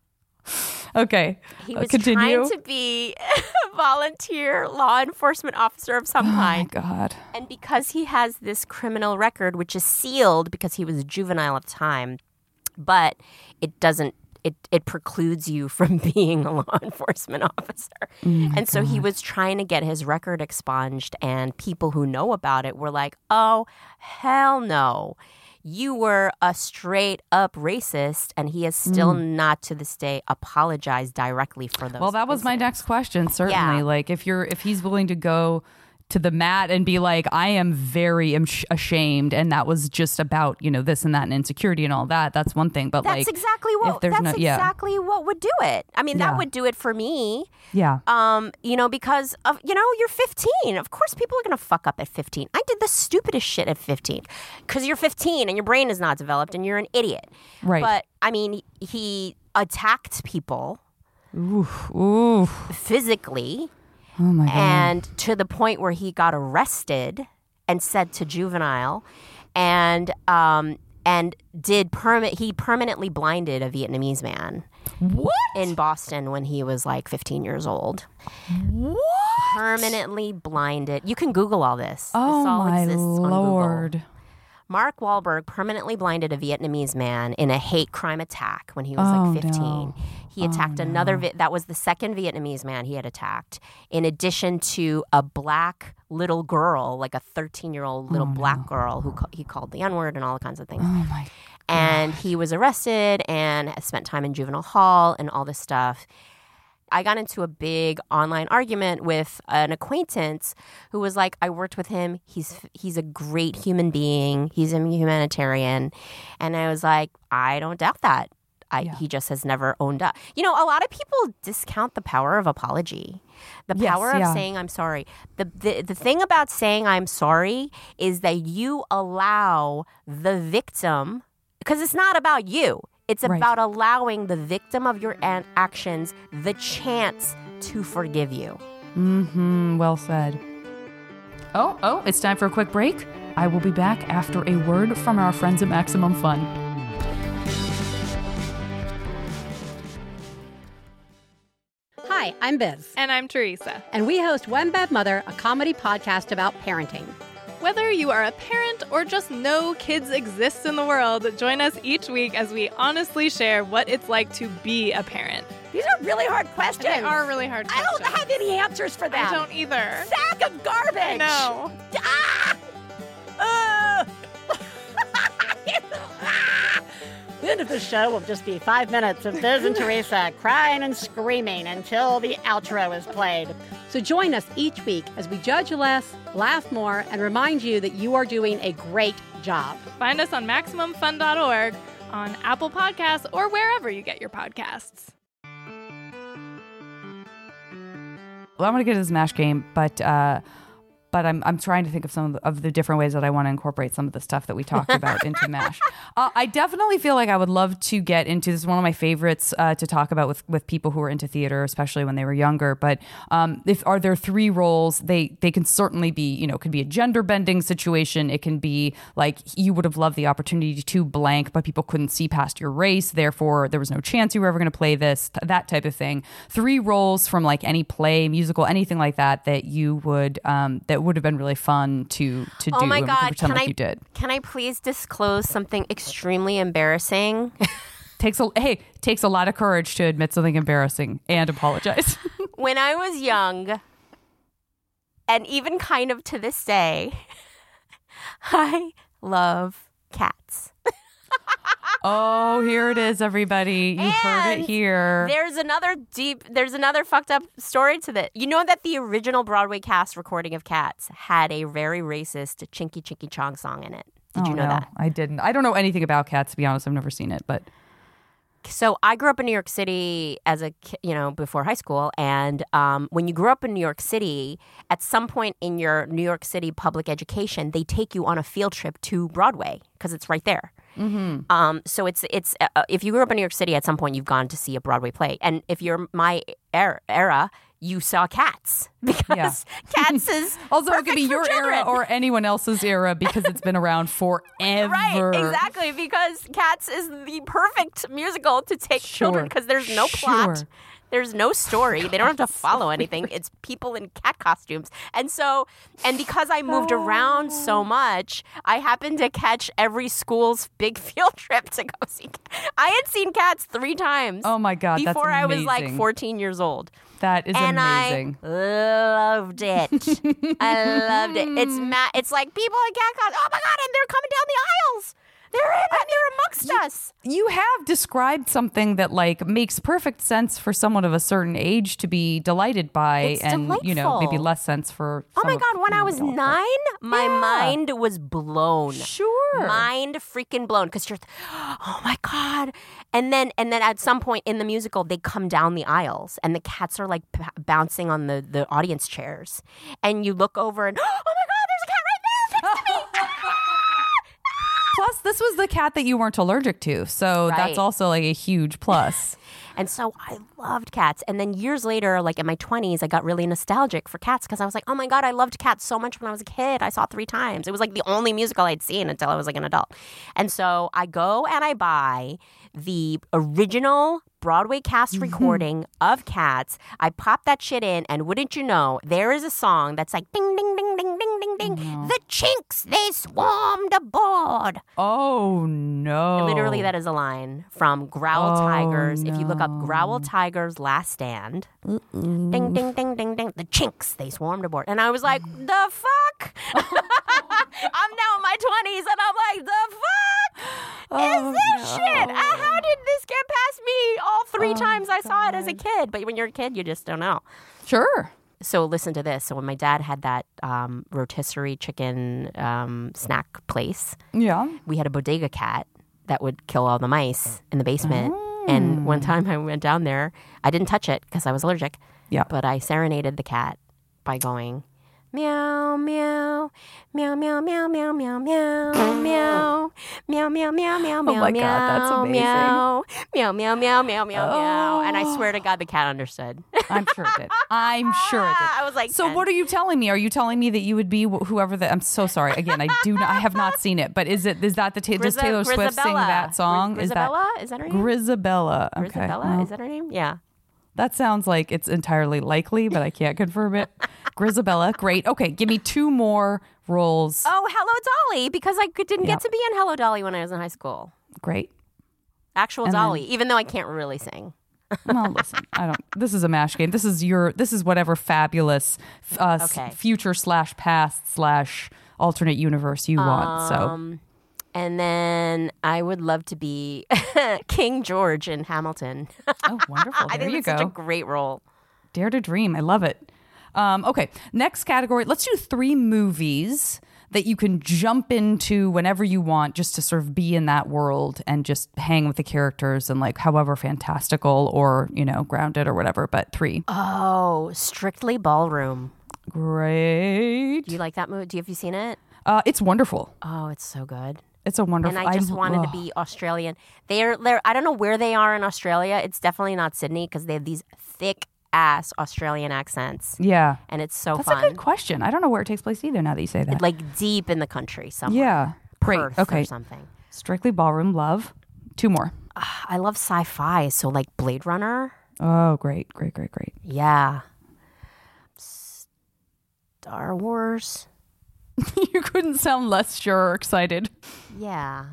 Okay. He was Continue. trying to be a volunteer law enforcement officer of some kind. Oh, my God. And because he has this criminal record, which is sealed because he was a juvenile at the time, but it doesn't, it, it precludes you from being a law enforcement officer. Oh, and so God. He was trying to get his record expunged, and people who know about it were like, oh, hell no. you were a straight up racist, and he has still mm. not to this day apologized directly for those. Well, that was incidents. my next question. Certainly, Yeah. like if you're if he's willing to go to the mat and be like, I am very am- ashamed, and that was just about, you know, this and that and insecurity and all that. That's one thing, but that's like exactly if what there's that's no- yeah. exactly what would do it. I mean, Yeah. that would do it for me. Yeah. Um, you know, because of you know, you're fifteen. Of course, people are gonna fuck up at fifteen. I did the stupidest shit at fifteen because you're fifteen and your brain is not developed and you're an idiot. Right. But I mean, he attacked people Oof. Oof. physically. Oh my God. And to the point where he got arrested and sent to juvenile, and um, and did permit. He permanently blinded a Vietnamese man. What? In Boston when he was like fifteen years old. What? Permanently blinded. You can Google all this. Oh this all my exists on Google. Lord. Mark Wahlberg permanently blinded a Vietnamese man in a hate crime attack when he was Oh, like fifteen. no. He attacked Oh, another, no. Vi- that was the second Vietnamese man he had attacked, in addition to a black little girl, like a thirteen-year-old little Oh, black no. girl who ca- he called the N-word and all kinds of things. Oh my. And he was arrested and spent time in juvenile hall and all this stuff. I got into a big online argument with an acquaintance who was like, I worked with him. He's he's a great human being. He's a humanitarian. And I was like, I don't doubt that. I, Yeah. He just has never owned up. You know, a lot of people discount the power of apology, the Yes, power of yeah. saying I'm sorry. The, the the thing about saying I'm sorry is that you allow the victim, because it's not about you. It's Right. about allowing the victim of your an- actions the chance to forgive you. Mm-hmm. Well said. Oh, oh, it's time for a quick break. I will be back after a word from our friends at Maximum Fun. Hi, I'm Biz, And I'm Teresa. and we host One Bad Mother, a comedy podcast about parenting. Whether you are a parent or just know kids exist in the world, join us each week as we honestly share what it's like to be a parent. These are really hard questions. They are really hard I questions. don't have any answers for them. I don't either. Sack of garbage. I know. Ah! Ugh. The end of the show will just be five minutes of Biz and Teresa crying and screaming until the outro is played. So join us each week as we judge less, laugh more, and remind you that you are doing a great job. Find us on Maximum Fun dot org, on Apple Podcasts, or wherever you get your podcasts. Well, I'm going to get to this MASH game, but uh, but I'm I'm trying to think of some of the, of the different ways that I want to incorporate some of the stuff that we talked about into MASH. Uh, I definitely feel like I would love to get into this. Is one of my favorites uh, to talk about with, with people who are into theater, especially when they were younger. But um, if are there three roles? They they can certainly be, you know, it could be a gender bending situation. It can be like you would have loved the opportunity to blank, but people couldn't see past your race. Therefore, there was no chance you were ever going to play this. That type of thing. Three roles from like any play, musical, anything like that that you would um, that would have been really fun to to do. Oh my and we could God! pretend Can like I you did. can I please disclose something extremely embarrassing? Takes a hey takes a lot of courage to admit something embarrassing and apologize. When I was young, and even kind of to this day, I love cats. Oh, here it is, everybody. You heard And it here. There's another deep, there's another fucked up story to that. You know that the original Broadway cast recording of Cats had a very racist Chinky Chinky Chong song in it. Did oh, you know no, that? I didn't. I don't know anything about Cats, to be honest. I've never seen it, but So I grew up in New York City as a ki- you know before high school, and um, when you grew up in New York City, at some point in your New York City public education, they take you on a field trip to Broadway because it's right there. Mm-hmm. Um, so it's it's uh, if you grew up in New York City, at some point you've gone to see a Broadway play, and if you're my era, era you saw Cats because Yeah. Cats is also it perfect could be for your children. era or anyone else's era because it's been around forever. Right, exactly, because Cats is the perfect musical to take Sure. children because there's no plot. Sure. There's no story. They don't have to follow anything. It's people in cat costumes. And so, and because I moved around so much, I happened to catch every school's big field trip to go see. I had seen Cats three times. Oh my God, that's before I was like amazing. fourteen years old. That is And amazing. I loved it. I loved it. It's ma- It's like people in cat costumes. Oh my God, and they're coming down the aisles. They're in it. They're amongst us. You have described something that like makes perfect sense for someone of a certain age to be delighted by, It's and you know maybe delightful. less sense for. Oh some my of, God, when you I know, was adult, but- nine, my Yeah. mind was blown. Sure. Mind freaking blown. Because you're, oh my God. And then and then at some point in the musical, they come down the aisles and the cats are like b- bouncing on the, the audience chairs. And you look over and, oh my God, there's a cat right there next to me. Plus, this was the cat that you weren't allergic to, so Right. that's also like a huge plus. And so I loved cats. And then years later, like in my twenties, I got really nostalgic for cats because I was like, oh my God, I loved cats so much when I was a kid. I saw it three times. It was like the only musical I'd seen until I was like an adult. And so I go and I buy the original Broadway cast recording of Cats. I pop that shit in, and wouldn't you know, there is a song that's like ding, ding, ding, ding, ding, ding, ding. The chinks, they swarmed aboard. Oh no! Literally, that is a line from Growl Oh, Tigers. If you look up no. Growl Tigers Last Stand, ding, ding, ding, ding, ding, the chinks, they swarmed aboard. And I was like, the fuck? I'm now in my twenties, and I'm like, the fuck Oh, is this no. shit? Uh, How did this get past me all three times I saw it as a kid? But when you're a kid, you just don't know. Sure. So listen to this. So when my dad had that um, rotisserie chicken um, snack place, Yeah. we had a bodega cat that would kill all the mice in the basement. And one time I went down there. I didn't touch it because I was allergic. Yeah. But I serenaded the cat by going, meow, meow, meow, meow, meow, meow, meow, meow, meow, meow, meow, meow, meow, meow, my God, that's meow, amazing. meow, meow, meow, meow, meow, meow, meow. And I Oh. swear to God, the cat understood. I'm sure it did. I'm sure it did. I was like, So ten. what are you telling me? Are you telling me that you would be wh- whoever the? I'm so sorry. Again, I do. Not, I have not seen it. But is it? Is that the? Ta- does Griza- Taylor Swift sing Grisabella. that song? Gris- Is that Grisabella? Is that her name? Grisabella? Okay. Grisabella? well, Is that her name? Yeah. that sounds like it's entirely likely, but I can't confirm it. Grisabella, great. Okay, give me two more roles. Oh, Hello Dolly, because I could- didn't Yep. get to be in Hello Dolly when I was in high school. Great. Actual And then- Dolly, even though I can't really sing. Well, listen, I don't. This is a mash game. This is your. This is whatever fabulous uh, s- Okay. future slash past slash alternate universe you want. So Um, and then I would love to be King George in Hamilton. oh, wonderful. I There think you that's go. such a great role. Dare to dream. I love it. Um, okay, next category. Let's do three movies that you can jump into whenever you want, just to sort of be in that world and just hang with the characters and like however fantastical or you know grounded or whatever. But three. Oh, Strictly Ballroom. Great. Do you like that movie? Do you have you seen it? Uh, it's wonderful. Oh, it's so good. It's a wonderful. And I just wanted to oh. be Australian. They're, they're I don't know where they are in Australia. It's definitely not Sydney because they have these thick ass Australian accents, Yeah. and it's so That's fun. a good question. I don't know where it takes place either. Now that you say that. Like deep in the country somewhere. yeah. Great. Perth Okay. or something. Strictly Ballroom. Love. Two more. I love sci-fi, so like Blade Runner. Oh, great. Great. Great. Great. Yeah. Star Wars. You couldn't sound less sure or excited. Yeah.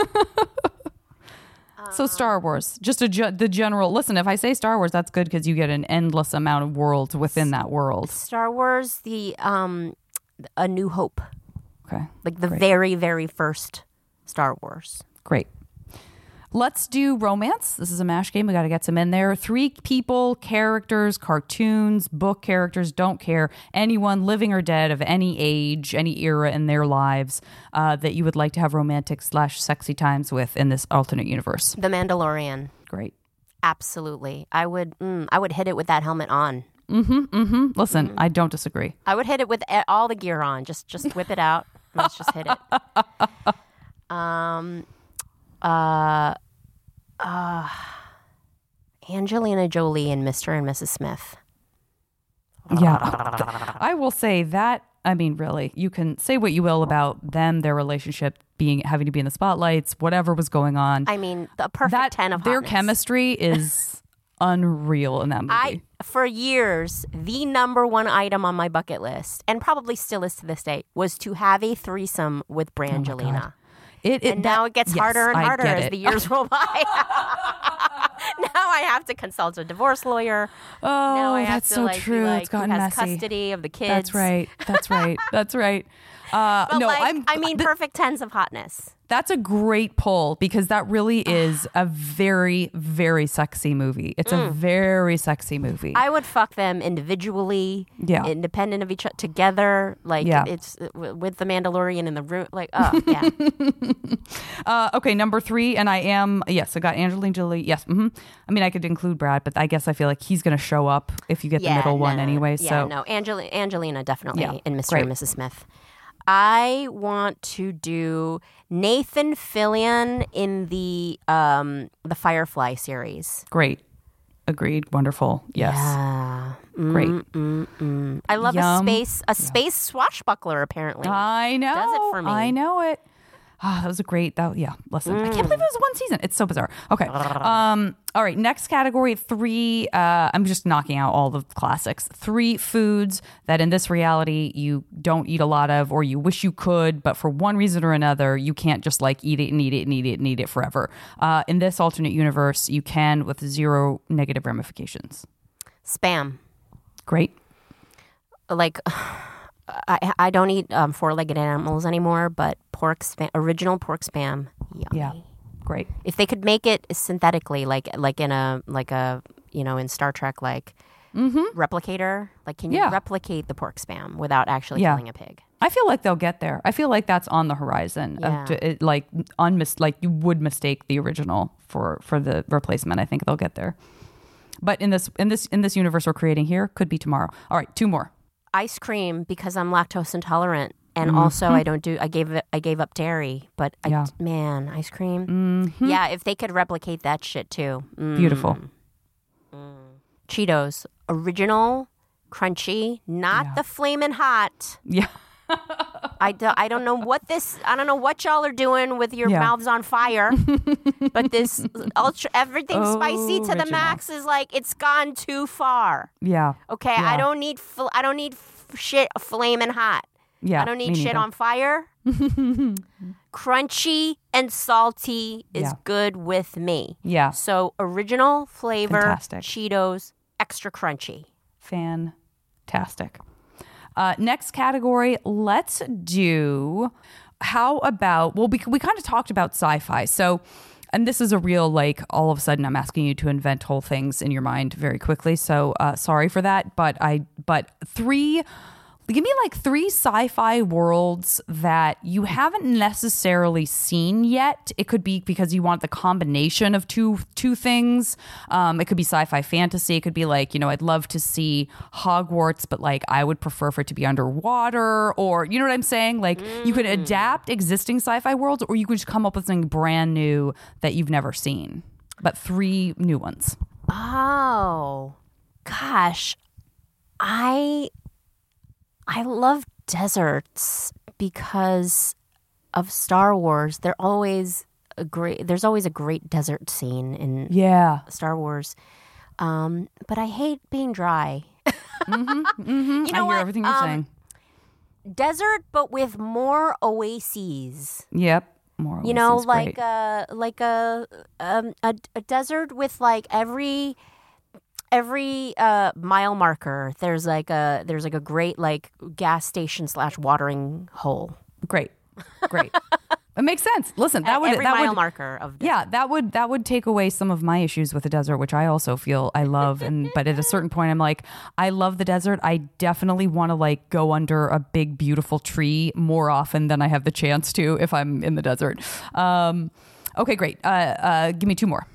So Star Wars, just a ge- the general. Listen, if I say Star Wars, that's good because you get an endless amount of worlds within that world. Star Wars, the um, A New Hope, Okay, like the Great. very, very first Star Wars. great. Let's do romance. This is a mash game. We got to get some in there. Three people, characters, cartoons, book characters. Don't care. Anyone living or dead of any age, any era in their lives uh, that you would like to have romantic slash sexy times with in this alternate universe. The Mandalorian. Great. Absolutely. I would. Mm, I would hit it with that helmet on. Mm-hmm. Listen, I don't disagree. I would hit it with a- all the gear on. Just, just whip it out. And let's just hit it. Um. Uh. Uh. Angelina Jolie and Mister and Missus Smith. Yeah. I will say that, I mean, really, you can say what you will about them, their relationship being having to be in the spotlights, whatever was going on. I mean, the perfect that ten of their hotness. chemistry is unreal in that movie. I, for years, the number one item on my bucket list, and probably still is to this day, was to have a threesome with Brangelina. it, it, and that- now it gets yes, harder and I harder get as it. the years roll by. Now I have to consult a divorce lawyer. Oh, now I have that's to so like, be true. like, It's gotten who has messy. custody of the kids. That's right. That's right. That's right. Uh, But no, like, I'm. I mean, the- perfect tens of hotness. That's a great pull because that really is a very, very sexy movie. It's mm. a very sexy movie. I would fuck them individually, yeah. independent of each other, together. Like yeah. it's with the Mandalorian in the room. Like, oh, yeah. uh, okay, number three. And I am, yes, I got Angelina Jolie. Yes. Mm-hmm. I mean, I could include Brad, but I guess I feel like he's going to show up if you get yeah, the middle no, one anyway. Yeah, so. no, Angel- Angelina definitely yeah. in Mister Great. and Missus Smith. I want to do Nathan Fillion in the um, the Firefly series. Great. Agreed. Wonderful. Yes. Yeah. Great. Mm, mm, mm. I love Yum. a space a space yeah. swashbuckler, apparently. I know. Does it for me. I know it. Oh, that was a great, that, yeah, listen, mm. I can't believe it was one season. It's so bizarre. Okay. Um, all right. Next category, three, uh, I'm just knocking out all the classics. Three foods that in this reality you don't eat a lot of, or you wish you could, but for one reason or another, you can't just like eat it and eat it and eat it and eat it forever. Uh, in this alternate universe, you can with zero negative ramifications. Spam. Great. Like... I I don't eat um, four-legged animals anymore, but pork spam, original pork spam, yummy. Yeah, great. If they could make it synthetically, like like in a like a you know in Star Trek, like mm-hmm. replicator, like can you yeah. replicate the pork spam without actually yeah. killing a pig? I feel like they'll get there. I feel like that's on the horizon. Yeah. Of, it, like unmis- like you would mistake the original for for the replacement. I think they'll get there. But in this in this in this universe we're creating here, could be tomorrow. All right, two more. Ice cream because I'm lactose intolerant, and mm-hmm. also I don't do. I gave it. I gave up dairy, but I, yeah. man, ice cream. Mm-hmm. Yeah, if they could replicate that shit too. Mm. Beautiful. Mm. Cheetos, original, crunchy, not yeah. the flamin' hot. Yeah. I, do, I don't know what this. I don't know what y'all are doing with your yeah. mouths on fire, but this ultra everything oh, spicy to original. the max is like it's gone too far. Yeah. Okay, yeah. I don't need fl- I don't need f- shit flaming hot. Yeah. I don't need shit on fire. Crunchy and salty is yeah. good with me. Yeah. So original flavor Fantastic. Cheetos, extra crunchy. Fantastic. Uh, next category, let's do, how about, well, we, we kind of talked about sci-fi. So, and this is a real, like, all of a sudden I'm asking you to invent whole things in your mind very quickly. So uh, sorry for that. But I, but three, give me like three sci-fi worlds that you haven't necessarily seen yet. It could be because you want the combination of two two things. Um, it could be sci-fi fantasy. It could be like, you know, I'd love to see Hogwarts, but like I would prefer for it to be underwater, or you know what I'm saying? Like mm. you could adapt existing sci-fi worlds, or you could just come up with something brand new that you've never seen. But three new ones. Oh, gosh. I... I love deserts because of Star Wars. They're always a great. There's always a great desert scene in yeah. Star Wars. Um, but I hate being dry. mm-hmm, mm-hmm. You know I hear what? everything you're um, saying. Desert, but with more oases. Yep, more. You know, oases, like great. a like a um a, a desert with like every. Every uh, mile marker, there's like a there's like a great like gas station slash watering hole. Great, great. It makes sense. Listen, that At would every that mile would, marker of desert. yeah, that would that would take away some of my issues with the desert, which I also feel I love. And but at a certain point, I'm like, I love the desert. I definitely want to like go under a big beautiful tree more often than I have the chance to if I'm in the desert. Um, okay, great. Uh, uh, give me two more.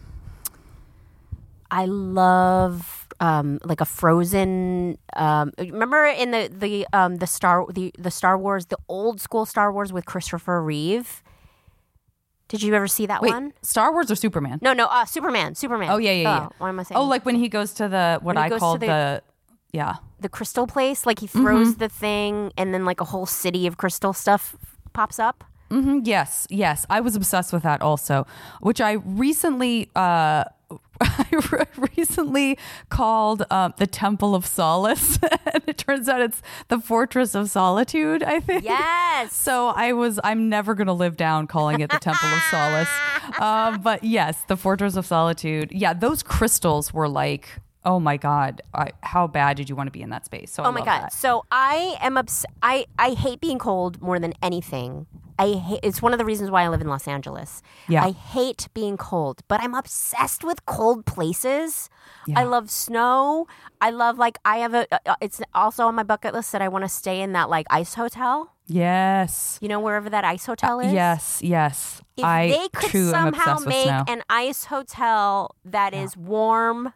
I love um, like a Frozen. Um, remember in the the um, the Star the the Star Wars, the old school Star Wars with Christopher Reeve. Did you ever see that Wait, one? Star Wars or Superman? No, no, uh, Superman. Superman. Oh yeah, yeah, yeah. Oh, what am I saying? Oh, like when he goes to the what When he I goes call to the, the- yeah. the crystal place. Like he throws the thing, and then like a whole city of crystal stuff pops up. Mm-hmm. Yes, yes. I was obsessed with that also, which I recently, uh, I recently called uh, the Temple of Solace. And it turns out it's the Fortress of Solitude, I think. Yes. So I was, I'm never going to live down calling it the Temple of Solace. Um, but yes, the Fortress of Solitude. Yeah, those crystals were like, oh my God, I, how bad did you want to be in that space? So I oh my love God. that. So I am obs- I, I hate being cold more than anything. I hate, it's one of the reasons why I live in Los Angeles. Yeah. I hate being cold, but I'm obsessed with cold places. Yeah. I love snow. I love like I have a. Uh, it's also on my bucket list that I want to stay in that like ice hotel. Yes. You know, wherever that ice hotel is. Yes. Yes. If I they could too am somehow obsessed with make snow. an ice hotel that is warm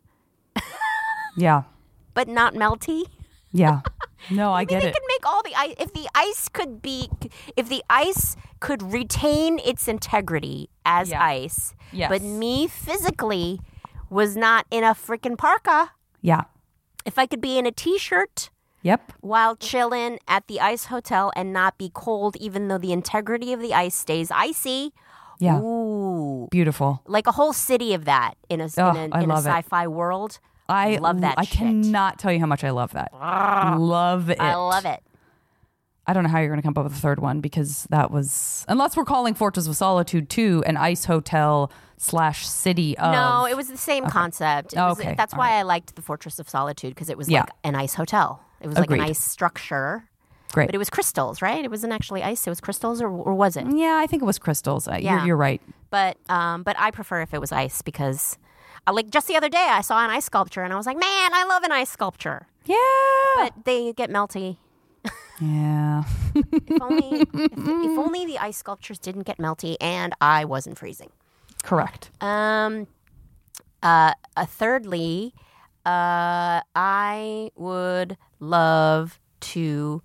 Yeah. but not melty. Yeah. No, I Maybe get they it. could make all the ice. If the ice could be, if the ice could retain its integrity as Yeah. ice, Yes. but me physically was not in a freaking parka. Yeah. If I could be in a t-shirt Yep. while chilling at the ice hotel and not be cold, even though the integrity of the ice stays icy. Yeah. Ooh, Beautiful. like a whole city of that in a Oh, in a, I in a love it. sci-fi world. I love that I shit. cannot tell you how much I love that. Love it. I love it. I don't know how you're going to come up with a third one because that was, unless we're calling Fortress of Solitude two an ice hotel slash city of. No, it was the same concept. It was, Okay, That's all why right. I liked the Fortress of Solitude because it was Yeah. like an ice hotel. It was like Agreed. an ice structure. Great. But it was crystals, right? It wasn't actually ice. It was crystals, or, or was it? Yeah, I think it was crystals. Uh, Yeah. You're, you're right. But um, but I prefer if it was ice because, uh, like just the other day, I saw an ice sculpture and I was like, man, I love an ice sculpture. Yeah. But they get melty. yeah. If only, if, if only the ice sculptures didn't get melty and I wasn't freezing. Correct. Um, uh, uh, thirdly, uh, I would love to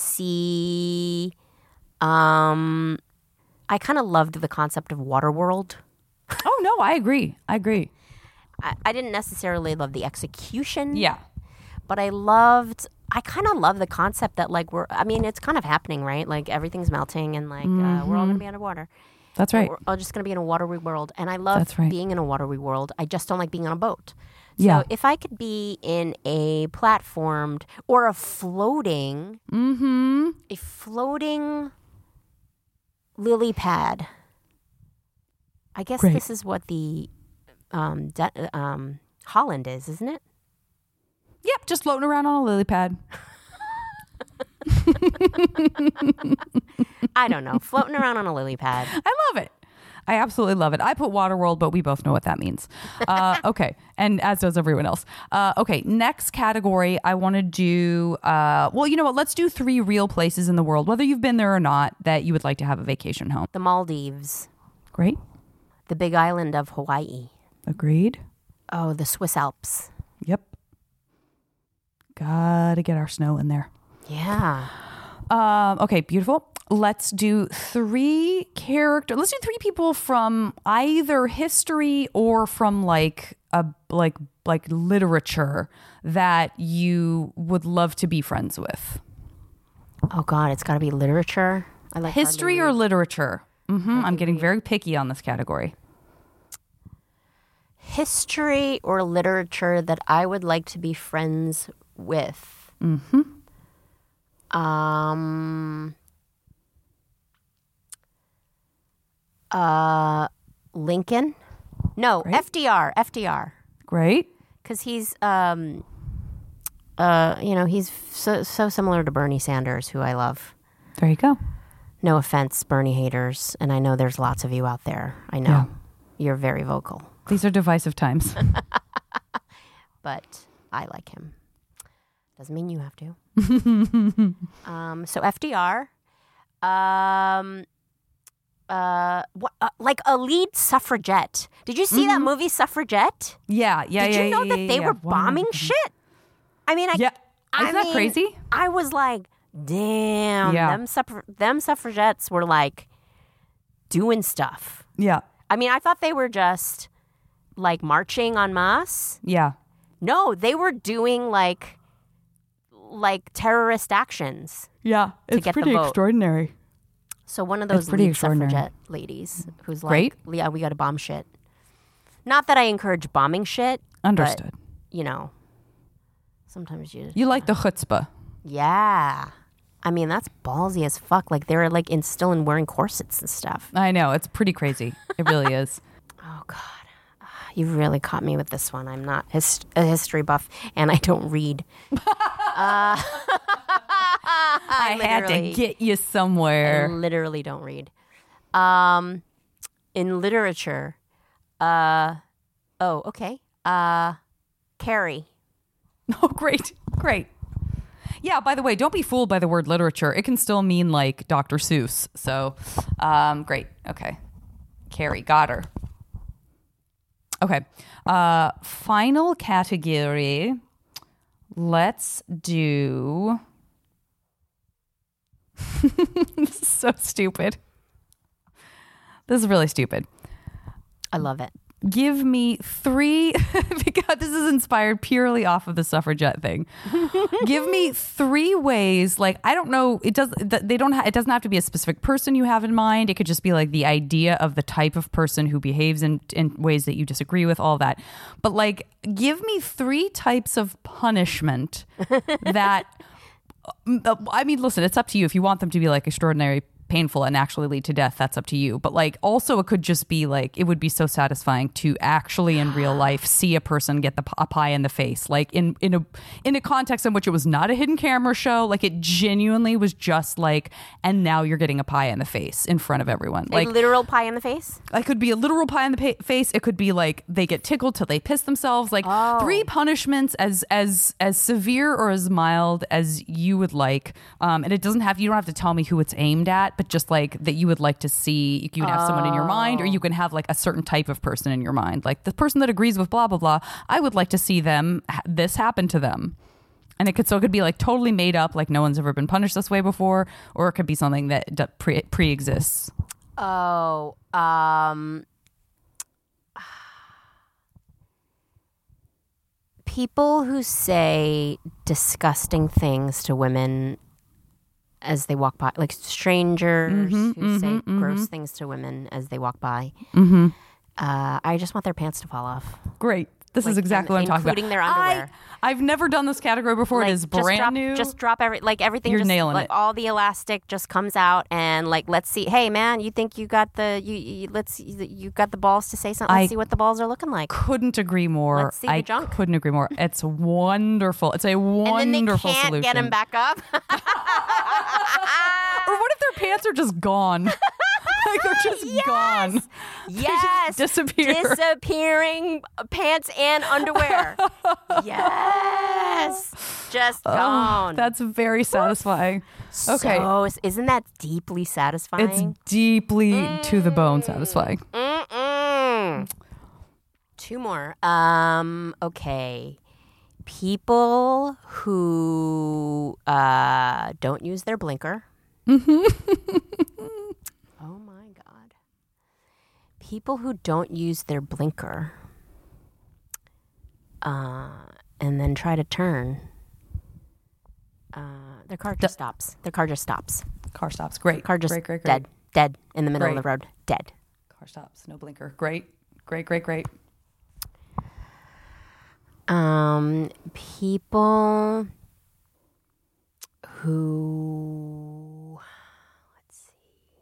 see. Um, I kind of loved the concept of Waterworld. Oh, no, I agree. I agree. I, I didn't necessarily love the execution. Yeah. But I loved. I kind of love the concept that like we're. I mean, it's kind of happening, right? Like everything's melting, and like uh, we're all gonna be underwater. That's right. We're all just going to be in a watery world. And I love That's right. being in a watery world. I just don't like being on a boat. So Yeah. if I could be in a platformed or a floating, Mm-hmm. a floating lily pad. I guess Great. this is what the um, de- um, Holland is, isn't it? Yep, just floating around on a lily pad. I don't know. Floating around on a lily pad. I love it. I absolutely love it. I put Waterworld, but we both know what that means. Uh, okay. And as does everyone else. Uh, okay. Next category, I want to do, uh, well, you know what? Let's do three real places in the world, whether you've been there or not, that you would like to have a vacation home. The Maldives. Great. The big island of Hawaii. Agreed. Oh, the Swiss Alps. Yep. Gotta get our snow in there. Yeah. Um, okay, beautiful. Let's do three character. Let's do three people from either history or from like a like like literature that you would love to be friends with. Oh God, it's got to be literature. I like History or hardly read. literature? Mm-hmm. I'm getting very picky on this category. History or literature that I would like to be friends with. Mm-hmm. Um. Uh, Lincoln. No, Great. F D R. F D R. Great. Because he's um. Uh, you know, he's so so similar to Bernie Sanders, who I love. There you go. No offense, Bernie haters, and I know there's lots of you out there. I know Yeah. you're very vocal, These are divisive times. but I like him. Doesn't mean you have to. um, so F D R, um, uh, what, uh, like a lead suffragette. Did you see that movie Suffragette? Yeah, yeah, Did yeah. you know yeah, that yeah, they yeah. were Why am I bombing forgetting? shit? I mean, I Yeah. I Isn't that mean, crazy? I was like, damn, Yeah. them suffra- them suffragettes were like doing stuff. Yeah, I mean, I thought they were just like marching en masse. yeah. No, they were doing like like terrorist actions. Yeah, it's get the pretty vote. extraordinary. So one of those pretty lead extraordinary. suffragette ladies who's like, Great. yeah, we got to bomb shit. Not that I encourage bombing shit. Understood. But, you know, sometimes you. You like the chutzpah. Yeah. I mean, that's ballsy as fuck. Like they're like in, still in wearing corsets and stuff. I know. It's pretty crazy. It really is. Oh, God. You really caught me with this one. I'm not his- a history buff, and I don't read. uh, I had to literally- get you I somewhere. literally don't read. Um, in literature, uh, oh, okay. Uh, Carrie. Oh, great. Great. Yeah, by the way, don't be fooled by the word literature. It can still mean like Doctor Seuss. So, um, great. Okay. Carrie, got her. Okay. Uh, final category. Let's do... This is so stupid. This is really stupid. I love it. Give me three, because this is inspired purely off of the suffragette thing. Give me three ways, like, I don't know, it does, they don't, ha- it doesn't have to be a specific person you have in mind. It could just be like the idea of the type of person who behaves in, in ways that you disagree with, all that. But like, give me three types of punishment that, I mean, listen, it's up to you. If you want them to be like extraordinary, painful, and actually lead to death, that's up to you. But like, also it could just be like, it would be so satisfying to actually in real life see a person get the a pie in the face, like in in a in a context in which it was not a hidden camera show, like it genuinely was just like, and now you're getting a pie in the face in front of everyone, like a literal pie in the face. It could be a literal pie in the pa- face. It could be like they get tickled till they piss themselves. Like oh. three punishments as as as severe or as mild as you would like. Um, and it doesn't have you don't have to tell me who it's aimed at, but just like that you would like to see. You would have oh. someone in your mind, or you can have like a certain type of person in your mind, like the person that agrees with blah blah blah. I would like to see them this happen to them. And it could so it could be like totally made up, like no one's ever been punished this way before, or it could be something that pre pre exists. Oh, um, people who say disgusting things to women as they walk by, like strangers mm-hmm, who mm-hmm, say mm-hmm. gross things to women as they walk by. Mm-hmm. Uh, I just want their pants to fall off. Great. This like, is exactly what I'm talking about. Including their underwear. I, I've never done this category before. Like, it is brand just drop, new. Just drop every, like everything. You're just, nailing like, it. All the elastic just comes out, and like, let's see. Hey, man, you think you got the you? you let's you got the balls to say something. Let's I see what the balls are looking like. Couldn't agree more. Let's see the I junk. couldn't agree more. It's wonderful. It's a wonderful and then they can't solution. get them back up. Or what if their pants are just gone? Like they're just yes. gone. Yes. Just disappear. Disappearing pants and underwear. Yes. Just oh, gone. That's very satisfying. Okay. So, isn't that deeply satisfying? It's deeply mm. to the bone satisfying. Mm-mm. Two more. Um, okay. People who uh, don't use their blinker. Mm-hmm. Oh my God. People who don't use their blinker uh, and then try to turn, uh, their car just D- stops. Their car just stops. Car stops. Great. Car just great, great, great. dead. Dead in the middle great. of the road. Dead. Car stops. No blinker. Great. Great, great, great. Um, people who, let's see,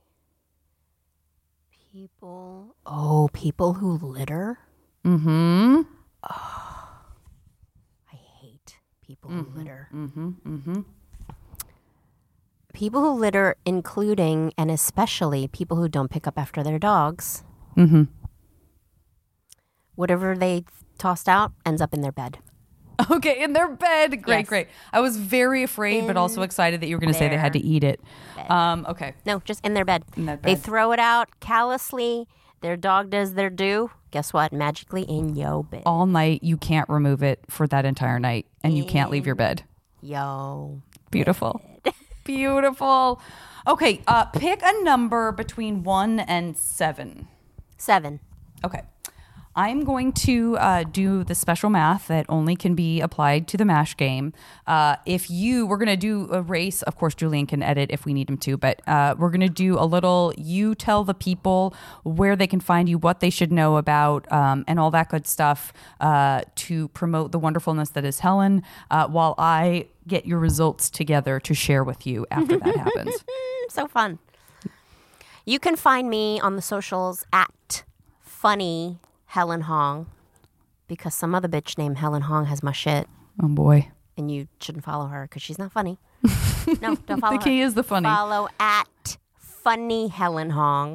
people, oh, people who litter. Mm-hmm. Oh, I hate people mm-hmm. who litter. Mm-hmm, mm-hmm. People who litter, including and especially people who don't pick up after their dogs. Mm-hmm. Whatever they tossed out ends up in their bed. Okay, in their bed. Great, yes. great. I was very afraid, in but also excited that you were going to say they had to eat it. Um, okay. No, just in their bed. In that bed. They throw it out callously. Their dog does their due. Guess what? Magically in yo bed. All night, you can't remove it for that entire night, and you can't leave your bed. Yo. Beautiful. Beautiful. Okay, uh, pick a number between one and seven. Seven. Okay. I'm going to uh, do the special math that only can be applied to the MASH game. Uh, if you, we're going to do a race. Of course, Julian can edit if we need him to, but uh, we're going to do a little, you tell the people where they can find you, what they should know about, um, and all that good stuff uh, to promote the wonderfulness that is Helen, uh, while I get your results together to share with you after that happens. So fun. You can find me on the socials at funny Helen Hong, because some other bitch named Helen Hong has my shit. Oh boy. And you shouldn't follow her because she's not funny. No, don't follow her. The key her. is the funny. Follow at funny Helen Hong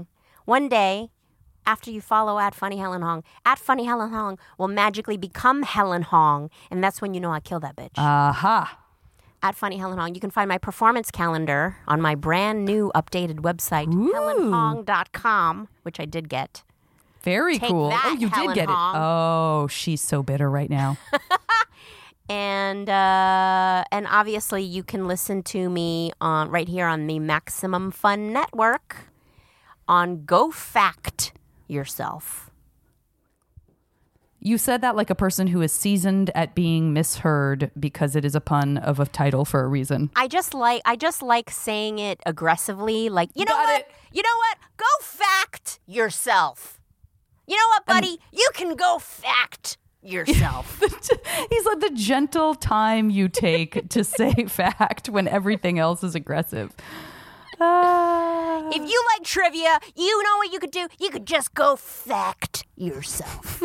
one day, after you follow at Funny Helen Hong, at Funny Helen Hong will magically become Helen Hong, and that's when you know I killed that bitch. Aha. At Funny Helen Hong, you can find my performance calendar on my brand new updated website, Ooh. helen hong dot com, which I did get. Very Take cool. that, Oh, you Helen did get Hong. it. Oh, she's so bitter right now. And uh, and obviously you can listen to me on right here on the Maximum Fun Network on Go Fact Yourself. You said that like a person who is seasoned at being misheard because it is a pun of a title for a reason. I just like I just like saying it aggressivlike, like, you know Got what? it. You know what? Go fact yourself. You know what, buddy? You can go fact yourself. He's like the gentle time you take to say fact when everything else is aggressive. Uh, If you like trivia, you know what you could do? You could just go fact yourself.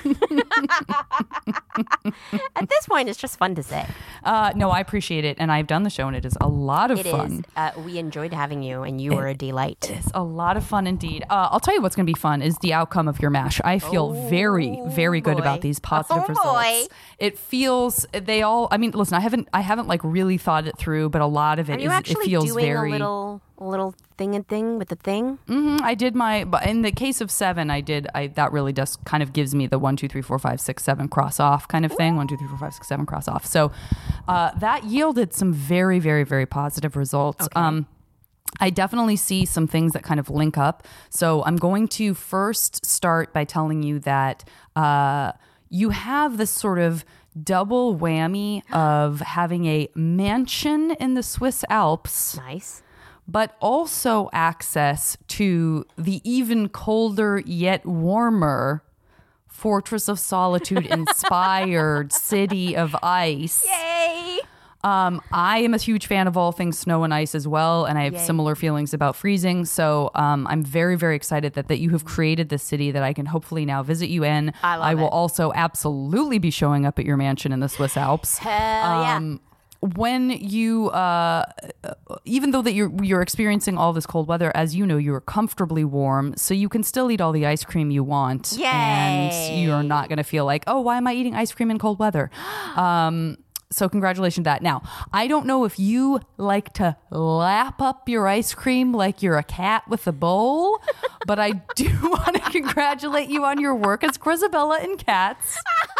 At this point, it's just fun to say. uh, no, I appreciate it. And I've done the show and it is a lot of It fun. is. Uh, we enjoyed having you, and you were a delight. It's a lot of fun indeed. Uh, I'll tell you what's going to be fun is the outcome of your MASH. I feel very, very good boy. about these positive Oh, results. boy. It feels they all. I mean, listen, I haven't, I haven't like really thought it through, but a lot of it Are you is. It actually feels doing very. a little, a little thing and thing with the thing? Mhm, I did my, but in the case of seven, I did. I that really just kind of gives me the one, two, three, four, five, six, seven cross off kind of thing. One, two, three, four, five, six, seven cross off. So uh, that yielded some very, very, very positive results. Um, I definitely see some things that kind of link up. So I'm going to first start by telling you that uh, you have this sort of double whammy of having a mansion in the Swiss Alps, Nice. but also access to the even colder yet warmer Fortress of Solitude inspired City of Ice. Yay! Um, I am a huge fan of all things snow and ice as well, and I have Yay. similar feelings about freezing. So um, I'm very, very excited that, that you have created this city that I can hopefully now visit you in. I love will it. also absolutely be showing up at your mansion in the Swiss Alps. Hell yeah. Um, when you, uh, even though that you're you're experiencing all this cold weather, as you know, you are comfortably warm, so you can still eat all the ice cream you want, Yay. and you're not going to feel like, oh, why am I eating ice cream in cold weather? Um, so congratulations to that. Now, I don't know if you like to lap up your ice cream like you're a cat with a bowl, but I do want to congratulate you on your work as Grisabella in Cats.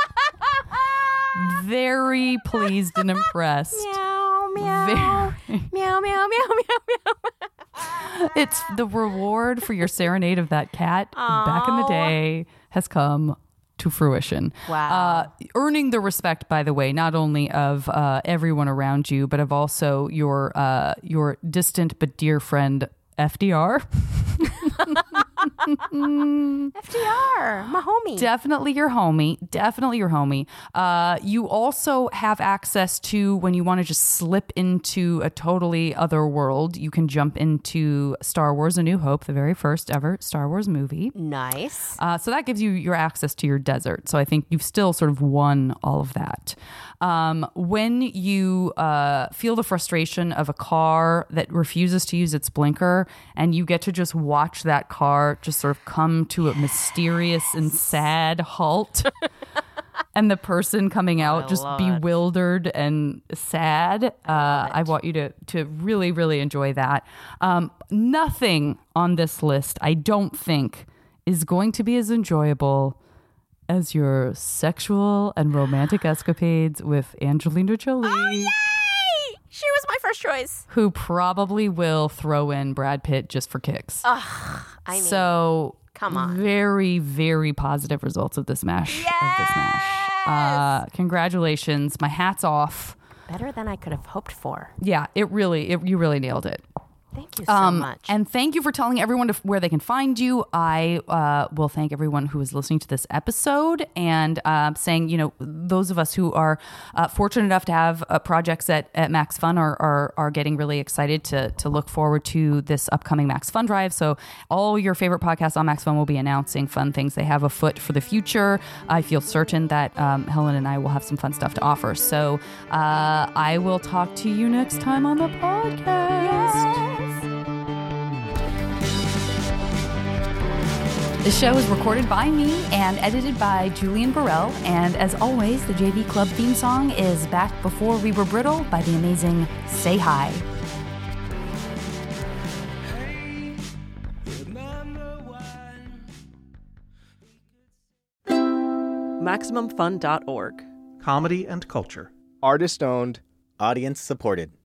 Very pleased and impressed. Meow, meow. Very. Meow, meow, meow, meow, meow. It's the reward for your serenade of that cat back in the day has come to fruition. Wow. Uh, earning the respect, by the way, not only of uh, everyone around you, but of also your uh, your distant but dear friend F D R. F D R, my homie. Definitely your homie. Definitely your homie. Uh, you also have access to, when you want to just slip into a totally other world, you can jump into Star Wars A New Hope, the very first ever Star Wars movie. Nice. Uh, so that gives you your access to your desert. So I think you've still sort of won all of that. Um, when you uh, feel the frustration of a car that refuses to use its blinker, and you get to just watch that car just sort of come to a mysterious and sad halt, and the person coming out I just love it. bewildered and sad, uh, I want you to to really, really enjoy that. Um, nothing on this list, I don't think, is going to be as enjoyable as your sexual and romantic escapades with Angelina Jolie, Oh, yay! She was my first choice. who probably will throw in Brad Pitt just for kicks. I mean, so come on. very, very positive results of this mash. Of this mash. Uh, congratulations. My hat's off. better than I could have hoped for. Yeah, it really, it, you really nailed it. Thank you so Um, much. And thank you for telling everyone to, where they can find you. I uh, will thank everyone who is listening to this episode and uh, saying, you know, those of us who are uh, fortunate enough to have uh, projects at, at Max Fun are, are are getting really excited to to look forward to this upcoming Max Fun Drive. So all your favorite podcasts on Max Fun will be announcing fun things they have afoot for the future. I feel certain that um, Helen and I will have some fun stuff to offer. So uh, I will talk to you next time on the podcast. Yes. The show is recorded by me and edited by Julian Burrell. And as always, the J V Club theme song is Back Before We Were Brittle by the amazing Say Hi. Maximum Fun dot org. Comedy and culture. Artist owned. Audience supported.